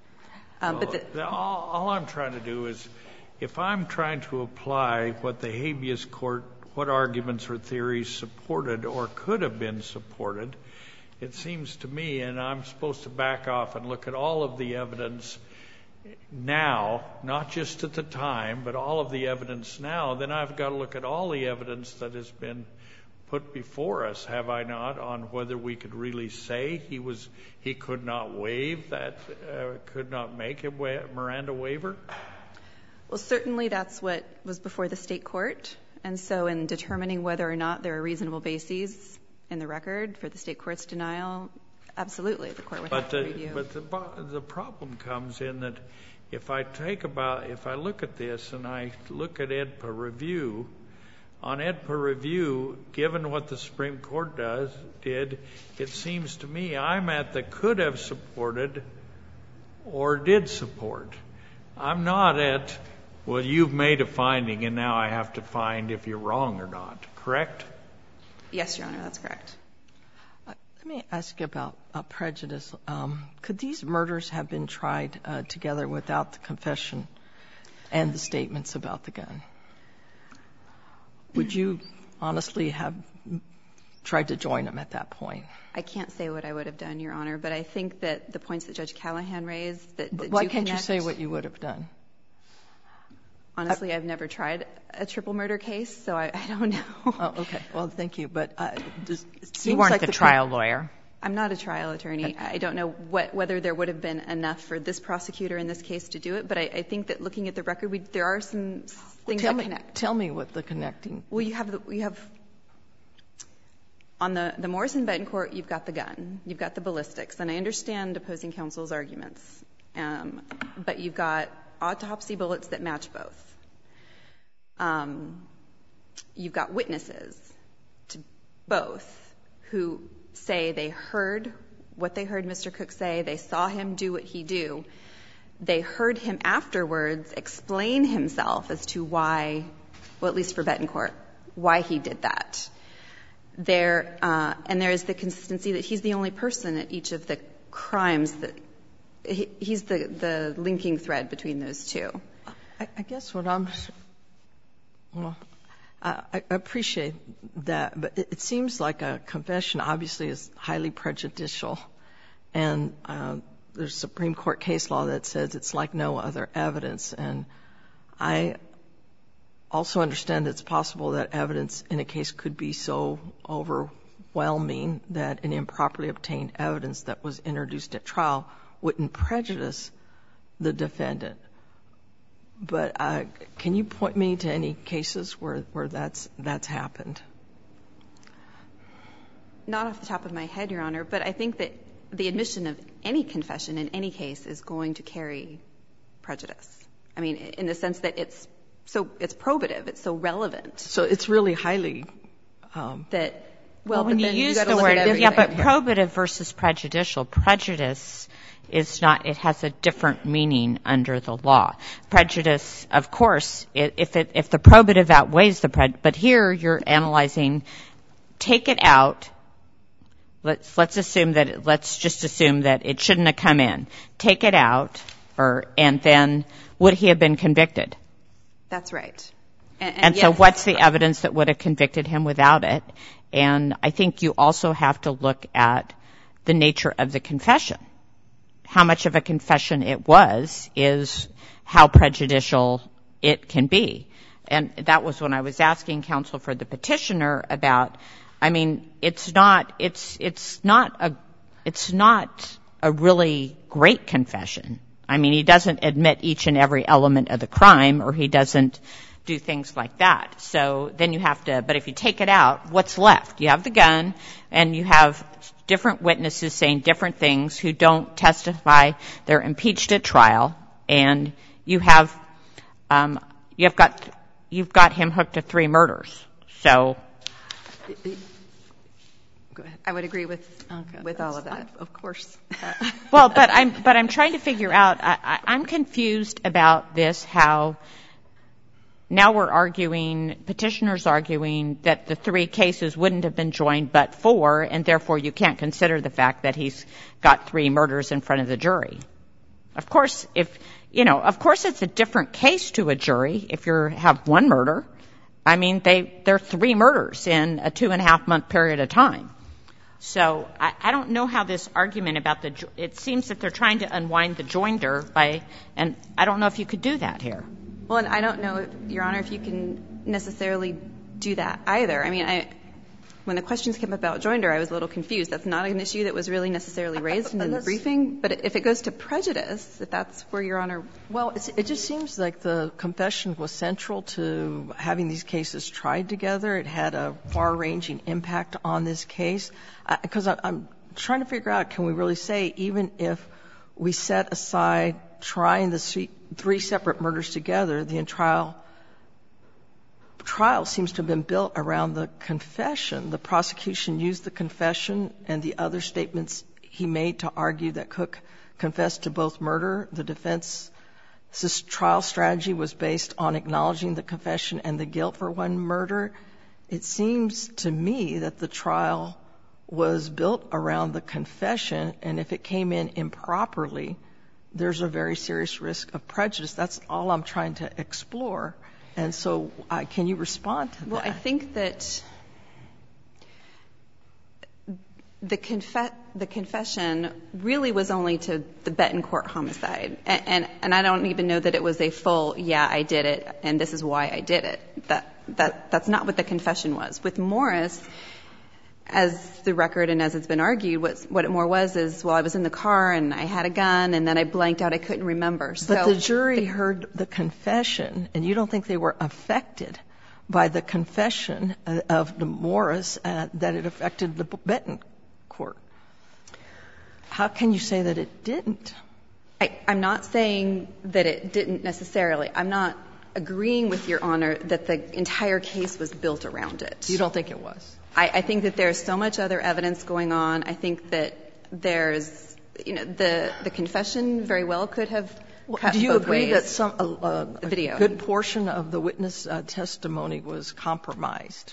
All I'm trying to do is, if I'm trying to apply what the habeas court, what arguments or theories supported or could have been supported, it seems to me, and I'm supposed to back off and look at all of the evidence now, not just at the time, but all of the evidence now, then I've got to look at all the evidence that has been put before us, have I not, on whether we could really say he could not waive that, could not make a Miranda waiver? Well, certainly that's what was before the state court. And so in determining whether or not there are reasonable bases in the record for the state court's denial, absolutely, the court would have to review. But the problem comes in that if I look at this and I look at AEDPA review, on AEDPA review, given what the Supreme Court did, it seems to me I'm at the could have supported or did support. I'm not at, well, you've made a finding and now I have to find if you're wrong or not, correct? Yes, Your Honor, that's correct. Let me ask you about prejudice. Could these murders have been tried together without the confession and the statements about the gun? Would you honestly have tried to join them at that point? I can't say what I would have done, Your Honor, but I think that the points that Judge Callahan raised that but why can't you say what you would have done? Honestly, I've never tried a triple murder case, so I don't know. Oh, okay. Well, thank you. But you weren't the trial lawyer. I'm not a trial attorney. I don't know whether there would have been enough for this prosecutor in this case to do it, but I think that looking at the record, there are some things that connect. Tell me what the connecting. Well, you have on the Morrison-Betancourt, you've got the gun, you've got the ballistics, and I understand opposing counsel's arguments, but you've got autopsy bullets that match both. You've got witnesses to both who say they heard what they heard Mr. Cook say, they saw him do what he do. They heard him afterwards explain himself as to why, well, at least for Betancourt, why he did that. And there is the consistency that he's the only person at each of the crimes that he's the linking thread between those two. I guess what I appreciate that, but it seems like a confession obviously is highly prejudicial, and there's Supreme Court case law that says it's like no other evidence, and I also understand it's possible that evidence in a case could be so overwhelming that an improperly obtained evidence that was introduced at trial wouldn't prejudice the defendant. But can you point me to any cases where that's happened? Not off the top of my head, Your Honor, but I think that the admission of any confession in any case is going to carry prejudice. I mean, in the sense that it's probative, it's so relevant. So it's really highly that. Well, when you use the word, yeah, but probative versus prejudicial, prejudice is not, it has a different meaning under the law. Prejudice, of course, if the probative outweighs the but here you're analyzing, take it out. Let's just assume that it shouldn't have come in. Take it out, and then would he have been convicted? That's right. And so what's the evidence that would have convicted him without it? And I think you also have to look at the nature of the confession. How much of a confession it was is how prejudicial it can be. And that was when I was asking counsel for the petitioner about, I mean, it's not a really great confession. I mean, he doesn't admit each and every element of the crime, or he doesn't do things like that. So then you have to, but if you take it out, what's left? You have the gun, and you have different witnesses saying different things who don't testify. They're impeached at trial, and you've got him hooked to 3 murders. So. Go ahead. I would agree with all of that. Of course. Well, but I'm trying to figure out, I'm confused about this, how now we're arguing, petitioners arguing that the 3 cases wouldn't have been joined but 4, and therefore you can't consider the fact that he's got 3 murders in front of the jury. Of course, of course it's a different case to a jury if you have 1 murder. I mean, they're 3 murders in a 2.5-month period of time. So I don't know how this argument about it seems that they're trying to unwind the joinder and I don't know if you could do that here. Well, and I don't know, Your Honor, if you can necessarily do that either. I mean, when the questions came about joinder, I was a little confused. That's not an issue that was really necessarily raised in the briefing. But if it goes to prejudice, if that's where Your Honor... Well, it just seems like the confession was central to having these cases tried together. It had a far-ranging impact on this case. Because I'm trying to figure out, can we really say, even if we set aside trying the three separate murders together, the trial seems to have been built around the confession. The prosecution used the confession and the other statements he made to argue that Cook confessed to both murder. The defense's trial strategy was based on acknowledging the confession and the guilt for one murder. It seems to me that the trial was built around the confession, and if it came in improperly, there's a very serious risk of prejudice. That's all I'm trying to explore. And so can you respond to that? Well, I think that the confession really was only to the Betancourt homicide. And I don't even know that it was a full, yeah, I did it, and this is why I did it. That's not what the confession was. With Morris, as the record and as it's been argued, what it more was is, well, I was in the car and I had a gun and then I blanked out, I couldn't remember. But the jury heard the confession, and you don't think they were affected by the confession of the Morris that it affected the Betancourt. How can you say that it didn't? I'm not saying that it didn't necessarily. I'm not agreeing with Your Honor that the entire case was built around it. You don't think it was? I think that there's so much other evidence going on. I think that there's, the confession very well could have cut both ways. Do you agree that a good portion of the witness testimony was compromised?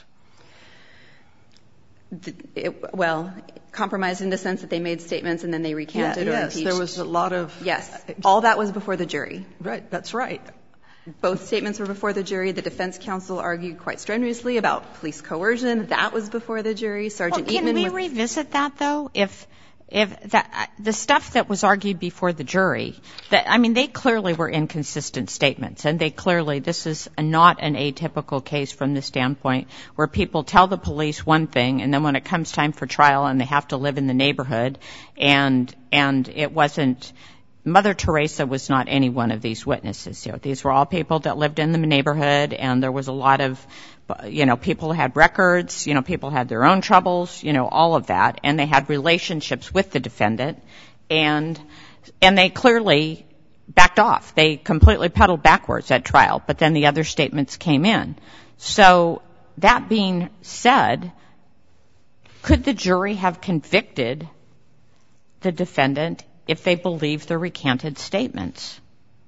Well, compromised in the sense that they made statements and then they recanted or impeached. Yes, there was a lot of... Yes, all that was before the jury. Right, that's right. Both statements were before the jury. The defense counsel argued quite strenuously about police coercion. That was before the jury. Sergeant Eatman... Can we revisit that, though? If the stuff that was argued before the jury, they clearly were inconsistent statements, and this is not an atypical case from the standpoint where people tell the police one thing, and then when it comes time for trial and they have to live in the neighborhood, and it wasn't... Mother Teresa was not any one of these witnesses. These were all people that lived in the neighborhood, and there was a lot of, people had records, people had their own troubles, all of that, and they had relationships with the defendant, and they clearly backed off. They completely pedaled backwards at trial, but then the other statements came in. So that being said, could the jury have convicted the defendant if they believed the recanted statements?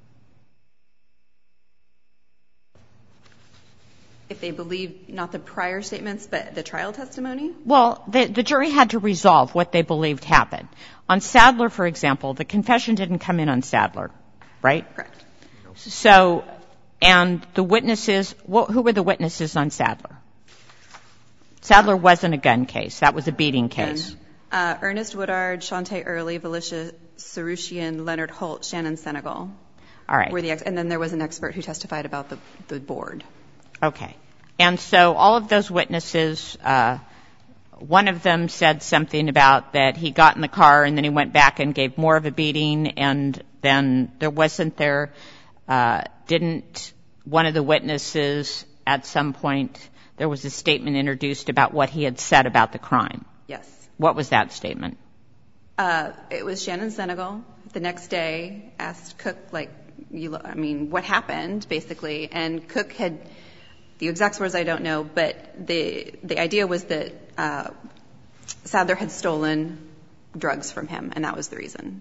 If they believed not the prior statements, but the trial testimony? Well, the jury had to resolve what they believed happened. On Sadler, for example, the confession didn't come in on Sadler, right? Correct. So, and the witnesses, who were the witnesses on Sadler? Sadler wasn't a gun case. That was a beating case. Ernest Woodard, Shantae Early, Valicia Sarushian, Leonard Holt, Shannon Senegal. All right. And then there was an expert who testified about the board. Okay. And so all of those witnesses, one of them said something about that he got in the car and then he went back and gave more of a beating, and then didn't one of the witnesses at some point, there was a statement introduced about what he had said about the crime? Yes. What was that statement? It was Shannon Senegal. The next day asked Cook, what happened, basically. And Cook had, the exact words I don't know, but the idea was that Sadler had stolen drugs from him, and that was the reason.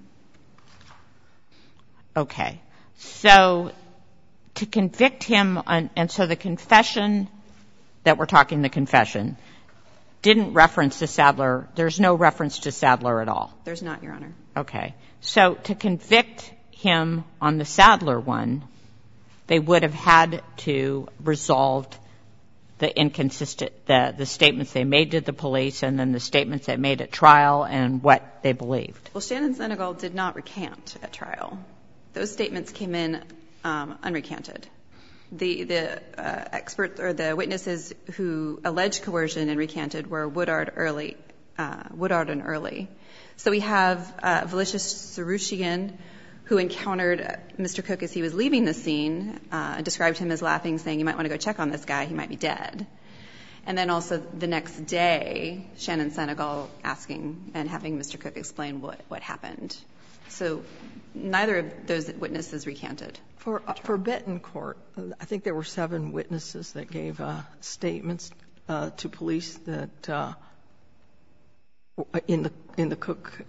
Okay. So to convict him, and so the confession that we're talking, the confession, didn't reference to Sadler. There's no reference to Sadler at all. There's not, Your Honor. Okay. So to convict him on the Sadler one, they would have had to resolve the statements they made to the police and then the statements they made at trial and what they believed? Well, Shannon Senegal did not recant at trial. Those statements came in unrecanted. The experts or the witnesses who alleged coercion and recanted were Woodard and Early. So we have Valicious Sarushian, who encountered Mr. Cook as he was leaving the scene, described him as laughing, saying, "You might want to go check on this guy, he might be dead." And then also the next day, Shannon Senegal asking and having Mr. Cook explain what happened. So neither of those witnesses recanted. For Betancourt, I think there were 7 witnesses that gave statements to police that in the Cook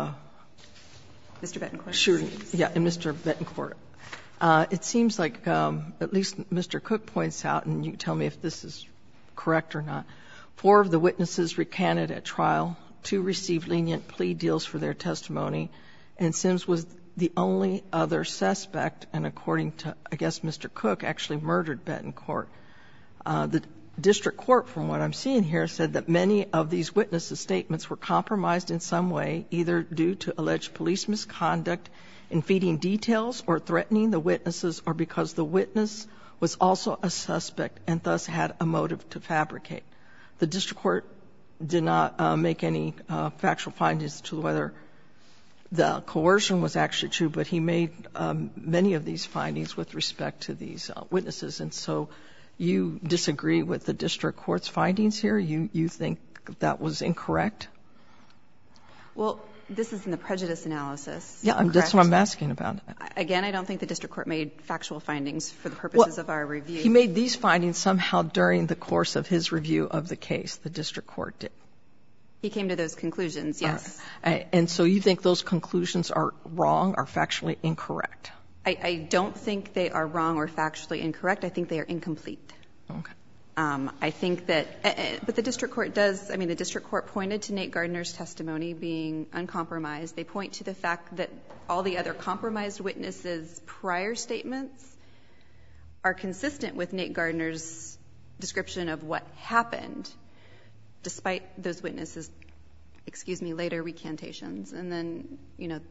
Mr. Betancourt? shooting. Yeah, in Mr. Betancourt. It seems like, at least Mr. Cook points out, and you can tell me if this is correct or not, 4 of the witnesses recanted at trial, 2 received lenient plea deals for their testimony, and Sims was the only other suspect, and according to, I guess, Mr. Cook, actually murdered Betancourt. The district court, from what I'm seeing here, said that many of these witnesses' statements were compromised in some way, either due to alleged police misconduct in feeding details or threatening the witnesses, or because the witness was also a suspect and thus had a motive to fabricate. The district court did not make any factual findings to whether the coercion was actually true, but he made many of these findings with respect to these witnesses. And so you disagree with the district court's findings here? You think that was incorrect? Well, this is in the prejudice analysis. Yeah, that's what I'm asking about. Again, I don't think the district court made factual findings for the purposes of our review. He made these findings somehow during the course of his review of the case, the district court did. He came to those conclusions, yes. And so you think those conclusions are wrong, are factually incorrect? I don't think they are wrong or factually incorrect. I think they are incomplete. Okay. I think that, but the district court does, I mean, the district court pointed to Nate Gardner's testimony being uncompromised. They point to the fact that all the other compromised witnesses' prior statements are consistent with Nate Gardner's description of what happened, despite those witnesses, later recantations. And then, you know,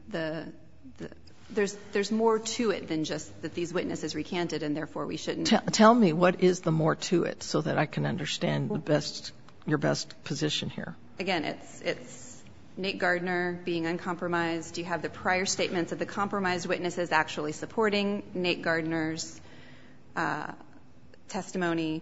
there's more to it than just that these witnesses recanted and therefore we shouldn't. Tell me, what is the more to it so that I can understand your best position here? Again, it's Nate Gardner being uncompromised. You have the prior statements of the compromised witnesses actually supporting Nate Gardner's testimony.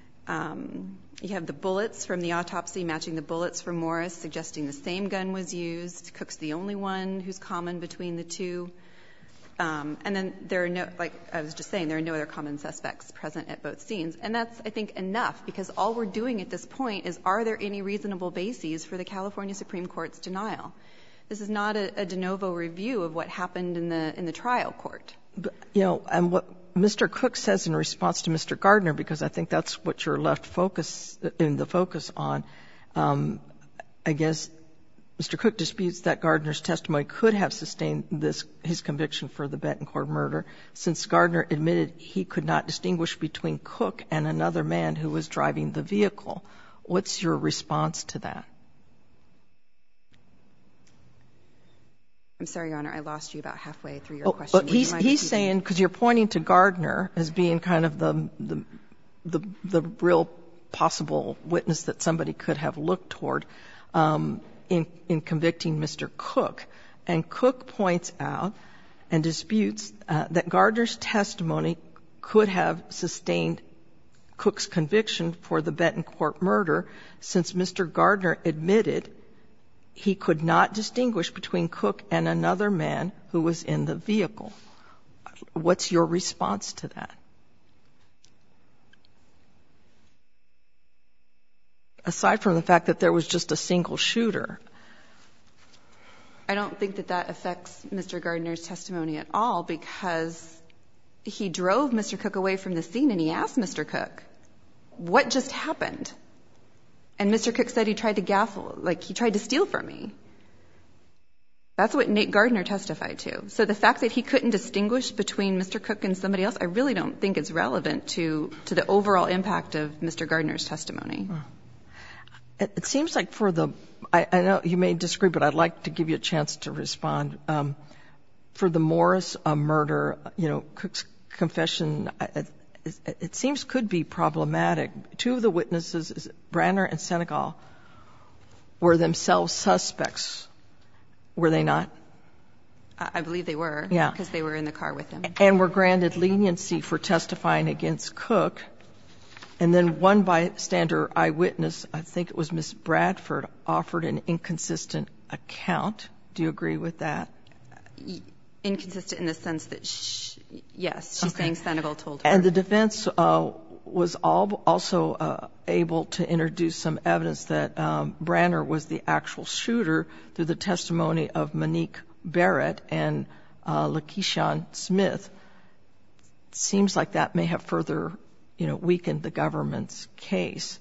You have the bullets from the autopsy matching the bullets from Morris, suggesting the same gun was used. Cook's the only one who's common between the two. And then there are no, like I was just saying, there are no other common suspects present at both scenes. And that's, I think, enough, because all we're doing at this point is, are there any reasonable bases for the California Supreme Court's denial? This is not a de novo review of what happened in the trial court. But, you know, and what Mr. Cook says in response to Mr. Gardner, because I think that's what you're left focus on, I guess Mr. Cook disputes that Gardner's testimony could have sustained his conviction for the Betancourt murder, since Gardner admitted he could not distinguish between Cook and another man who was driving the vehicle. What's your response to that? I'm sorry, Your Honor, I lost you about halfway through your question. He's saying, because you're pointing to Gardner as being kind of the real possible witness that somebody could have looked toward in convicting Mr. Cook. And Cook points out and disputes that Gardner's testimony could have sustained Cook's conviction for the Betancourt murder, since Mr. Gardner admitted he could not distinguish between Cook and another man who was in the vehicle. What's your response to that? Aside from the fact that there was just a single shooter. I don't think that affects Mr. Gardner's testimony at all, because he drove Mr. Cook away from the scene and he asked Mr. Cook, what just happened? And Mr. Cook said he tried to gaffle, like he tried to steal from me. That's what Nate Gardner testified to. So the fact that he couldn't distinguish between Mr. Cook and somebody else, I really don't think is relevant to the overall impact of Mr. Gardner's testimony. It seems like I know you may disagree, but I'd like to give you a chance to respond. For the Morris murder, Cook's confession, it seems could be problematic. Two of the witnesses, Branner and Senegal, were themselves suspects. Were they not? I believe they were. Yeah. Because they were in the car with him. And were granted leniency for testifying against Cook. And then one bystander eyewitness, I think it was Ms. Bradford, offered an inconsistent account. Do you agree with that? Inconsistent in the sense that, yes, she's saying Senegal told her. And the defense was also able to introduce some evidence that Branner was the actual shooter through the testimony of Monique Barrett and Lakeishan Smith. It seems like that may have further, weakened the government's case.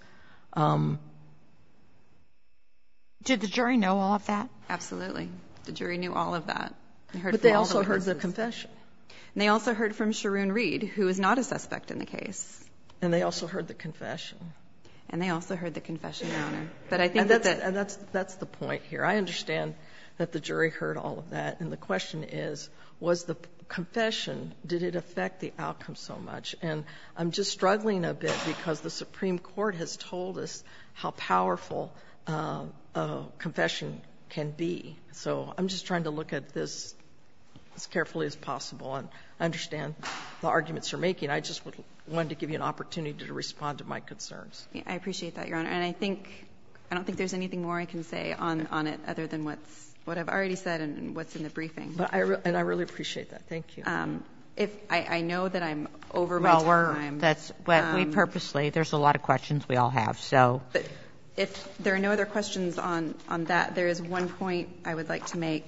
Did the jury know all of that? Absolutely. The jury knew all of that. But they also heard the confession. And they also heard from Sharoon Reed, who is not a suspect in the case. And they also heard the confession. And they also heard the confession, Your Honor. But I think that's the point here. I understand that the jury heard all of that. And the question is, was the confession, did it affect the outcome so much? And I'm just struggling a bit because the Supreme Court has told us how powerful a confession can be. So I'm just trying to look at this as carefully as possible. And I understand the arguments you're making. I just wanted to give you an opportunity to respond to my concerns. Yeah, I appreciate that, Your Honor. And I don't think there's anything more I can say on it other than what I've already said and what's in the briefing. But I really appreciate that. Thank you. If I know that I'm over my time. We purposely, there's a lot of questions we all have, so. But if there are no other questions on that, there is one point I would like to make.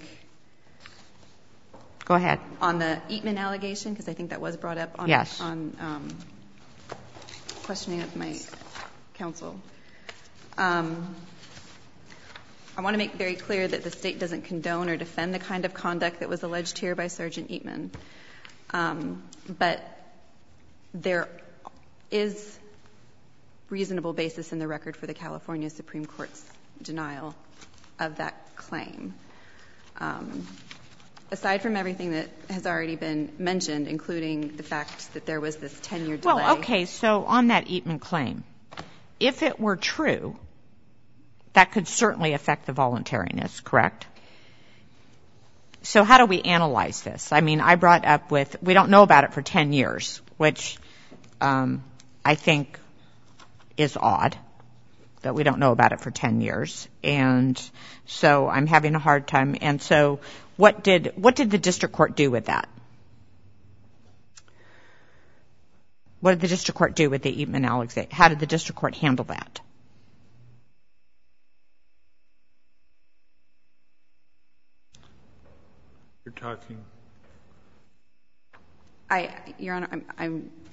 Go ahead. On the Eatman allegation, because I think that was brought up on, yes. on questioning of my counsel. I want to make very clear that the State doesn't condone or defend the kind of conduct that was alleged here by Sergeant Eatman. But there is reasonable basis in the record for the California Supreme Court's denial of that claim. Aside from everything that has already been mentioned, including the fact that there was this 10-year delay. Well, okay, so on that Eatman claim, if it were true, that could certainly affect the voluntariness, correct? So how do we analyze this? I mean, I brought up we don't know about it for 10 years, which I think is odd that we don't know about it for 10 years. And so I'm having a hard time. And so what did the district court do with that? What did the district court do with the Eatman allegation? How did the district court handle that? You're talking. Your Honor, I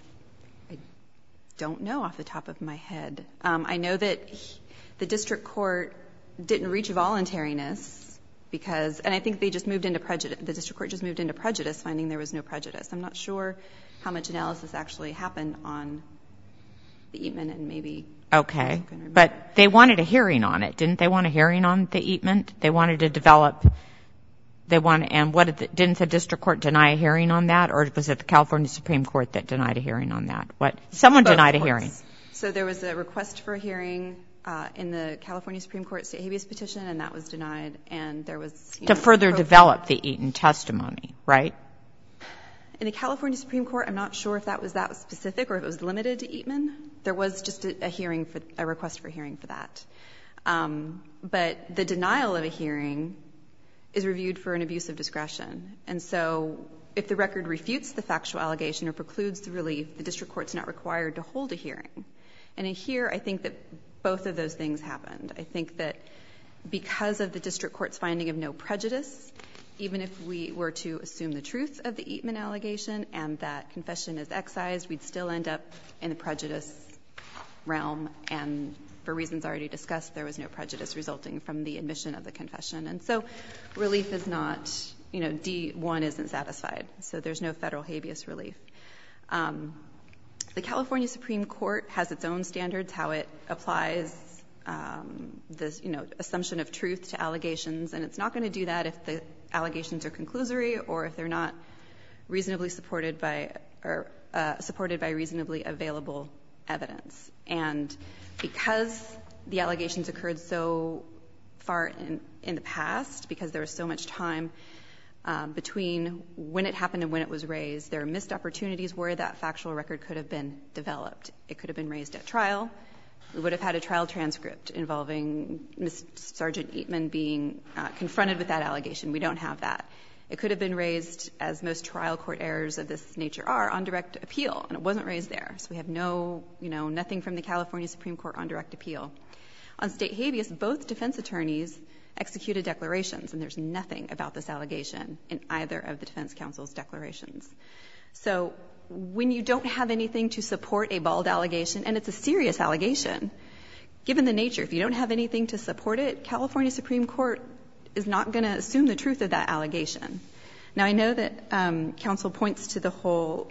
don't know off the top of my head. I know that the district court didn't reach voluntariness because, and I think they just moved into prejudice. The district court just moved into prejudice, finding there was no prejudice. I'm not sure how much analysis actually happened on the Eatman and maybe. Okay, but they wanted a hearing on it, didn't they? Want a hearing on the Eatman? They wanted to develop. And didn't the district court deny a hearing on that, or was it the California Supreme Court that denied a hearing on that? Someone denied a hearing. So there was a request for a hearing in the California Supreme Court state habeas petition, and that was denied. And there was to further develop the Eaton testimony, right? In the California Supreme Court, I'm not sure if that was that specific or if it was limited to Eatman. There was just a request for a hearing for that. But the denial of a hearing is reviewed for an abuse of discretion. And so if the record refutes the factual allegation or precludes the relief, the district court's not required to hold a hearing. And in here, I think that both of those things happened. I think that because of the district court's finding of no prejudice, even if we were to assume the truth of the Eatman allegation and that confession is excised, we'd still end up in the prejudice realm, and for reasons already discussed, there was no prejudice resulting from the admission of the confession. And so relief is not, D1 isn't satisfied. So there's no federal habeas relief. The California Supreme Court has its own standards, how it applies this, assumption of truth to allegations, and it's not going to do that if the allegations are conclusory or if they're not reasonably supported by reasonably available evidence. And because the allegations occurred so far in the past, because there was so much time between when it happened and when it was raised, there are missed opportunities where that factual record could have been developed. It could have been raised at trial. We would have had a trial transcript involving Ms. Sergeant Eatman being confronted with that allegation. We don't have that. It could have been raised, as most trial court errors of this nature are, on direct appeal, and it wasn't raised there. So we have nothing from the California Supreme Court on direct appeal. On state habeas, both defense attorneys executed declarations, and there's nothing about this allegation in either of the defense counsel's declarations. So when you don't have anything to support a bald allegation, and it's a serious allegation, given the nature, if you don't have anything to support it, California Supreme Court is not going to assume the truth of that allegation. Now, I know that counsel points to the whole,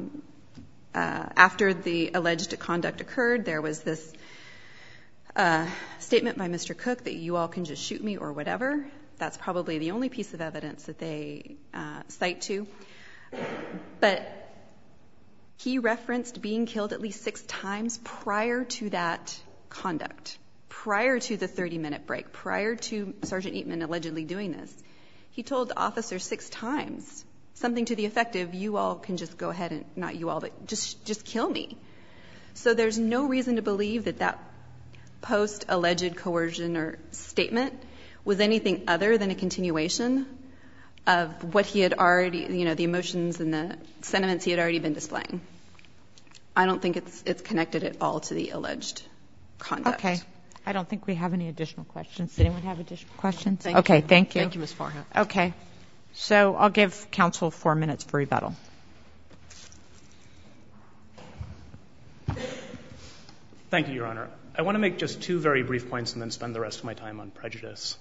after the alleged conduct occurred, there was this statement by Mr. Cook that you all can just shoot me or whatever. That's probably the only piece of evidence that they cite to. But he referenced being killed at least 6 times prior to that conduct, prior to the 30-minute break, prior to Sergeant Eatman allegedly doing this. He told the officer 6 times, something to the effect of, you all can just go ahead and, not you all, but just kill me. So there's no reason to believe that that post-alleged coercion or statement was anything other than a continuation of what he had already, the emotions and the sentiments he had already been displaying. I don't think it's connected at all to the alleged conduct. Okay. I don't think we have any additional questions. Does anyone have additional questions? Thank you. Okay, thank you. Thank you, Ms. Farha. Okay. So I'll give counsel 4 minutes for rebuttal. Thank you, Your Honor. I want to make just 2 very brief points and then spend the rest of my time on prejudice.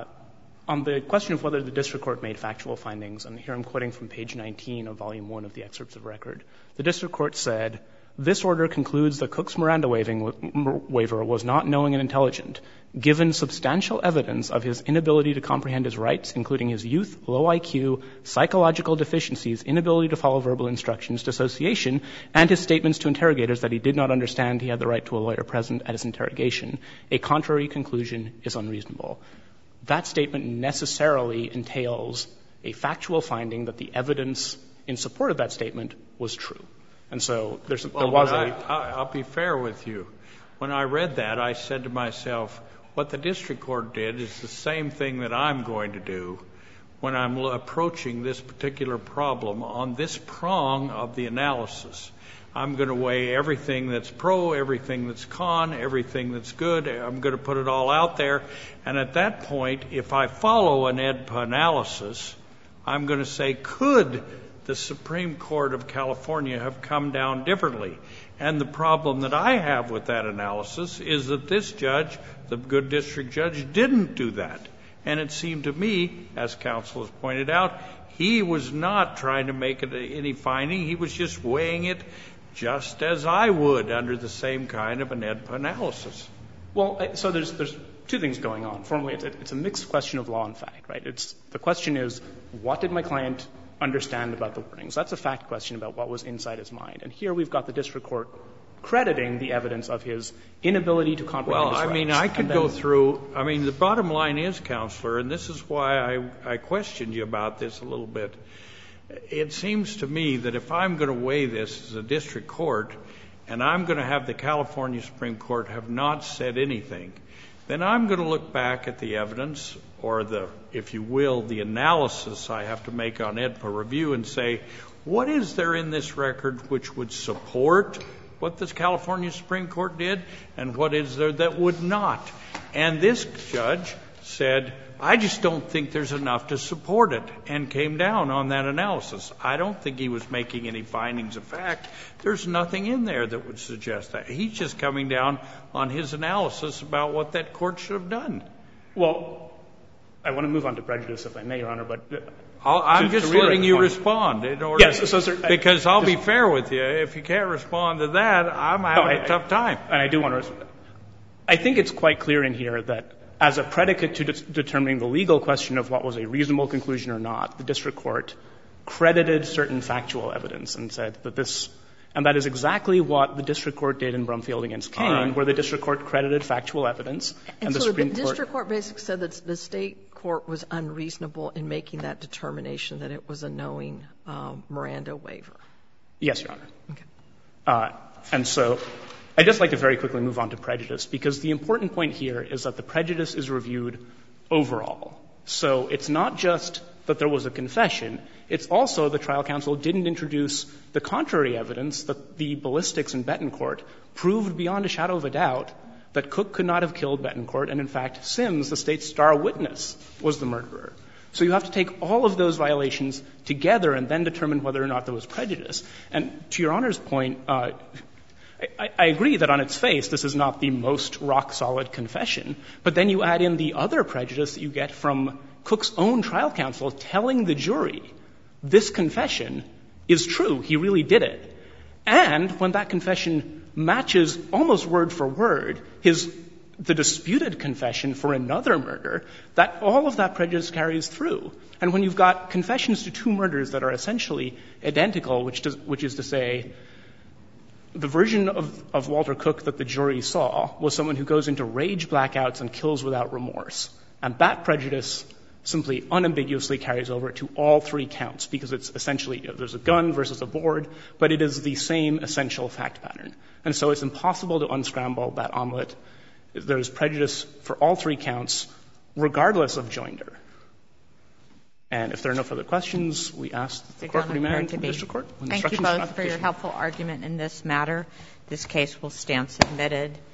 On the question of whether the district court made factual findings, and here I'm quoting from page 19 of volume 1 of the excerpts of record, the district court said, "This order concludes that Cook's Miranda waiver was not knowing and intelligent, given substantial evidence of his inability to comprehend his rights, including his youth, low IQ, psychological deficiencies, inability to follow verbal instructions, dissociation, and his statements to interrogators that he did not understand he had the right to a lawyer present at his interrogation. A contrary conclusion is unreasonable." That statement necessarily entails a factual finding that the evidence in support of that statement was true. And so there was I'll be fair with you. When I read that, I said to myself, what the district court did is the same thing that I'm going to do when I'm approaching this particular problem on this prong of the analysis. I'm going to weigh everything that's pro, everything that's con, everything that's good. I'm going to put it all out there. And at that point, if I follow an AEDPA analysis, I'm going to say, could the Supreme Court of California have come down differently? And the problem that I have with that analysis is that this judge, the good district judge, didn't do that. And it seemed to me, as counsel has pointed out, he was not trying to make it any finding. He was just weighing it just as I would under the same kind of an AEDPA analysis. Well, so there's 2 things going on. Formally, it's a mixed question of law and fact, right? The question is, what did my client understand about the warnings? That's a fact question about what was inside his mind. And here we've got the district court crediting the evidence of his inability to comprehend his rights. Well, I mean, I could go through, the bottom line is, Counselor, and this is why I questioned you about this a little bit. It seems to me that if I'm going to weigh this as a district court and I'm going to have the California Supreme Court have not said anything, then I'm going to look back at the evidence or the, if you will, the analysis I have to make on AEDPA review and say, what is there in this record which would support what the California Supreme Court did and what is there that would not? And this judge said, I just don't think there's enough to support it, and came down on that analysis. I don't think he was making any findings of fact. There's nothing in there that would suggest that. He's just coming down on his analysis about what that court should have done. Well, I want to move on to prejudice, if I may, Your Honor, but I'm just letting you respond in order, yes, so, sir, because I'll be fair with you. If you can't respond to that, I'm having a tough time. And I do want to respond. I think it's quite clear in here that as a predicate to determining the legal question of what was a reasonable conclusion or not, the district court credited certain factual evidence and said that this — and that is exactly what the district court did in Brumfield against Kane, where the district court credited factual evidence. And the Supreme Court — the district court basically said that the State court was unreasonable in making that determination that it was a knowing Miranda waiver. Yes, Your Honor. Okay. And so I'd just like to very quickly move on to prejudice, because the important point here is that the prejudice is reviewed overall. So it's not just that there was a confession. It's also the trial counsel didn't introduce the contrary evidence that the ballistics in Bettencourt proved beyond a shadow of a doubt that Cook could not have killed Bettencourt, and in fact, Sims, the State's star witness, was the murderer. So you have to take all of those violations together and then determine whether or not there was prejudice. And to Your Honor's point, I agree that on its face this is not the most rock-solid confession, but then you add in the other prejudice that you get from Cook's own trial counsel telling the jury this confession is true, he really did it. And when that confession matches almost word for word the disputed confession for another murder, that all of that prejudice carries through. And when you've got confessions to two murders that are essentially identical, which is to say the version of Walter Cook that the jury saw was someone who goes into rage blackouts and kills without remorse. And that prejudice simply unambiguously carries over to all three counts, because it's essentially there's a gun versus a board, but it is the same essential fact pattern. And so it's impossible to unscramble that omelet. There's prejudice for all three counts, regardless of joinder. And if there are no further questions, we ask that the Court remand to the district court. Thank you both for your helpful argument in this matter. This case will stand submitted.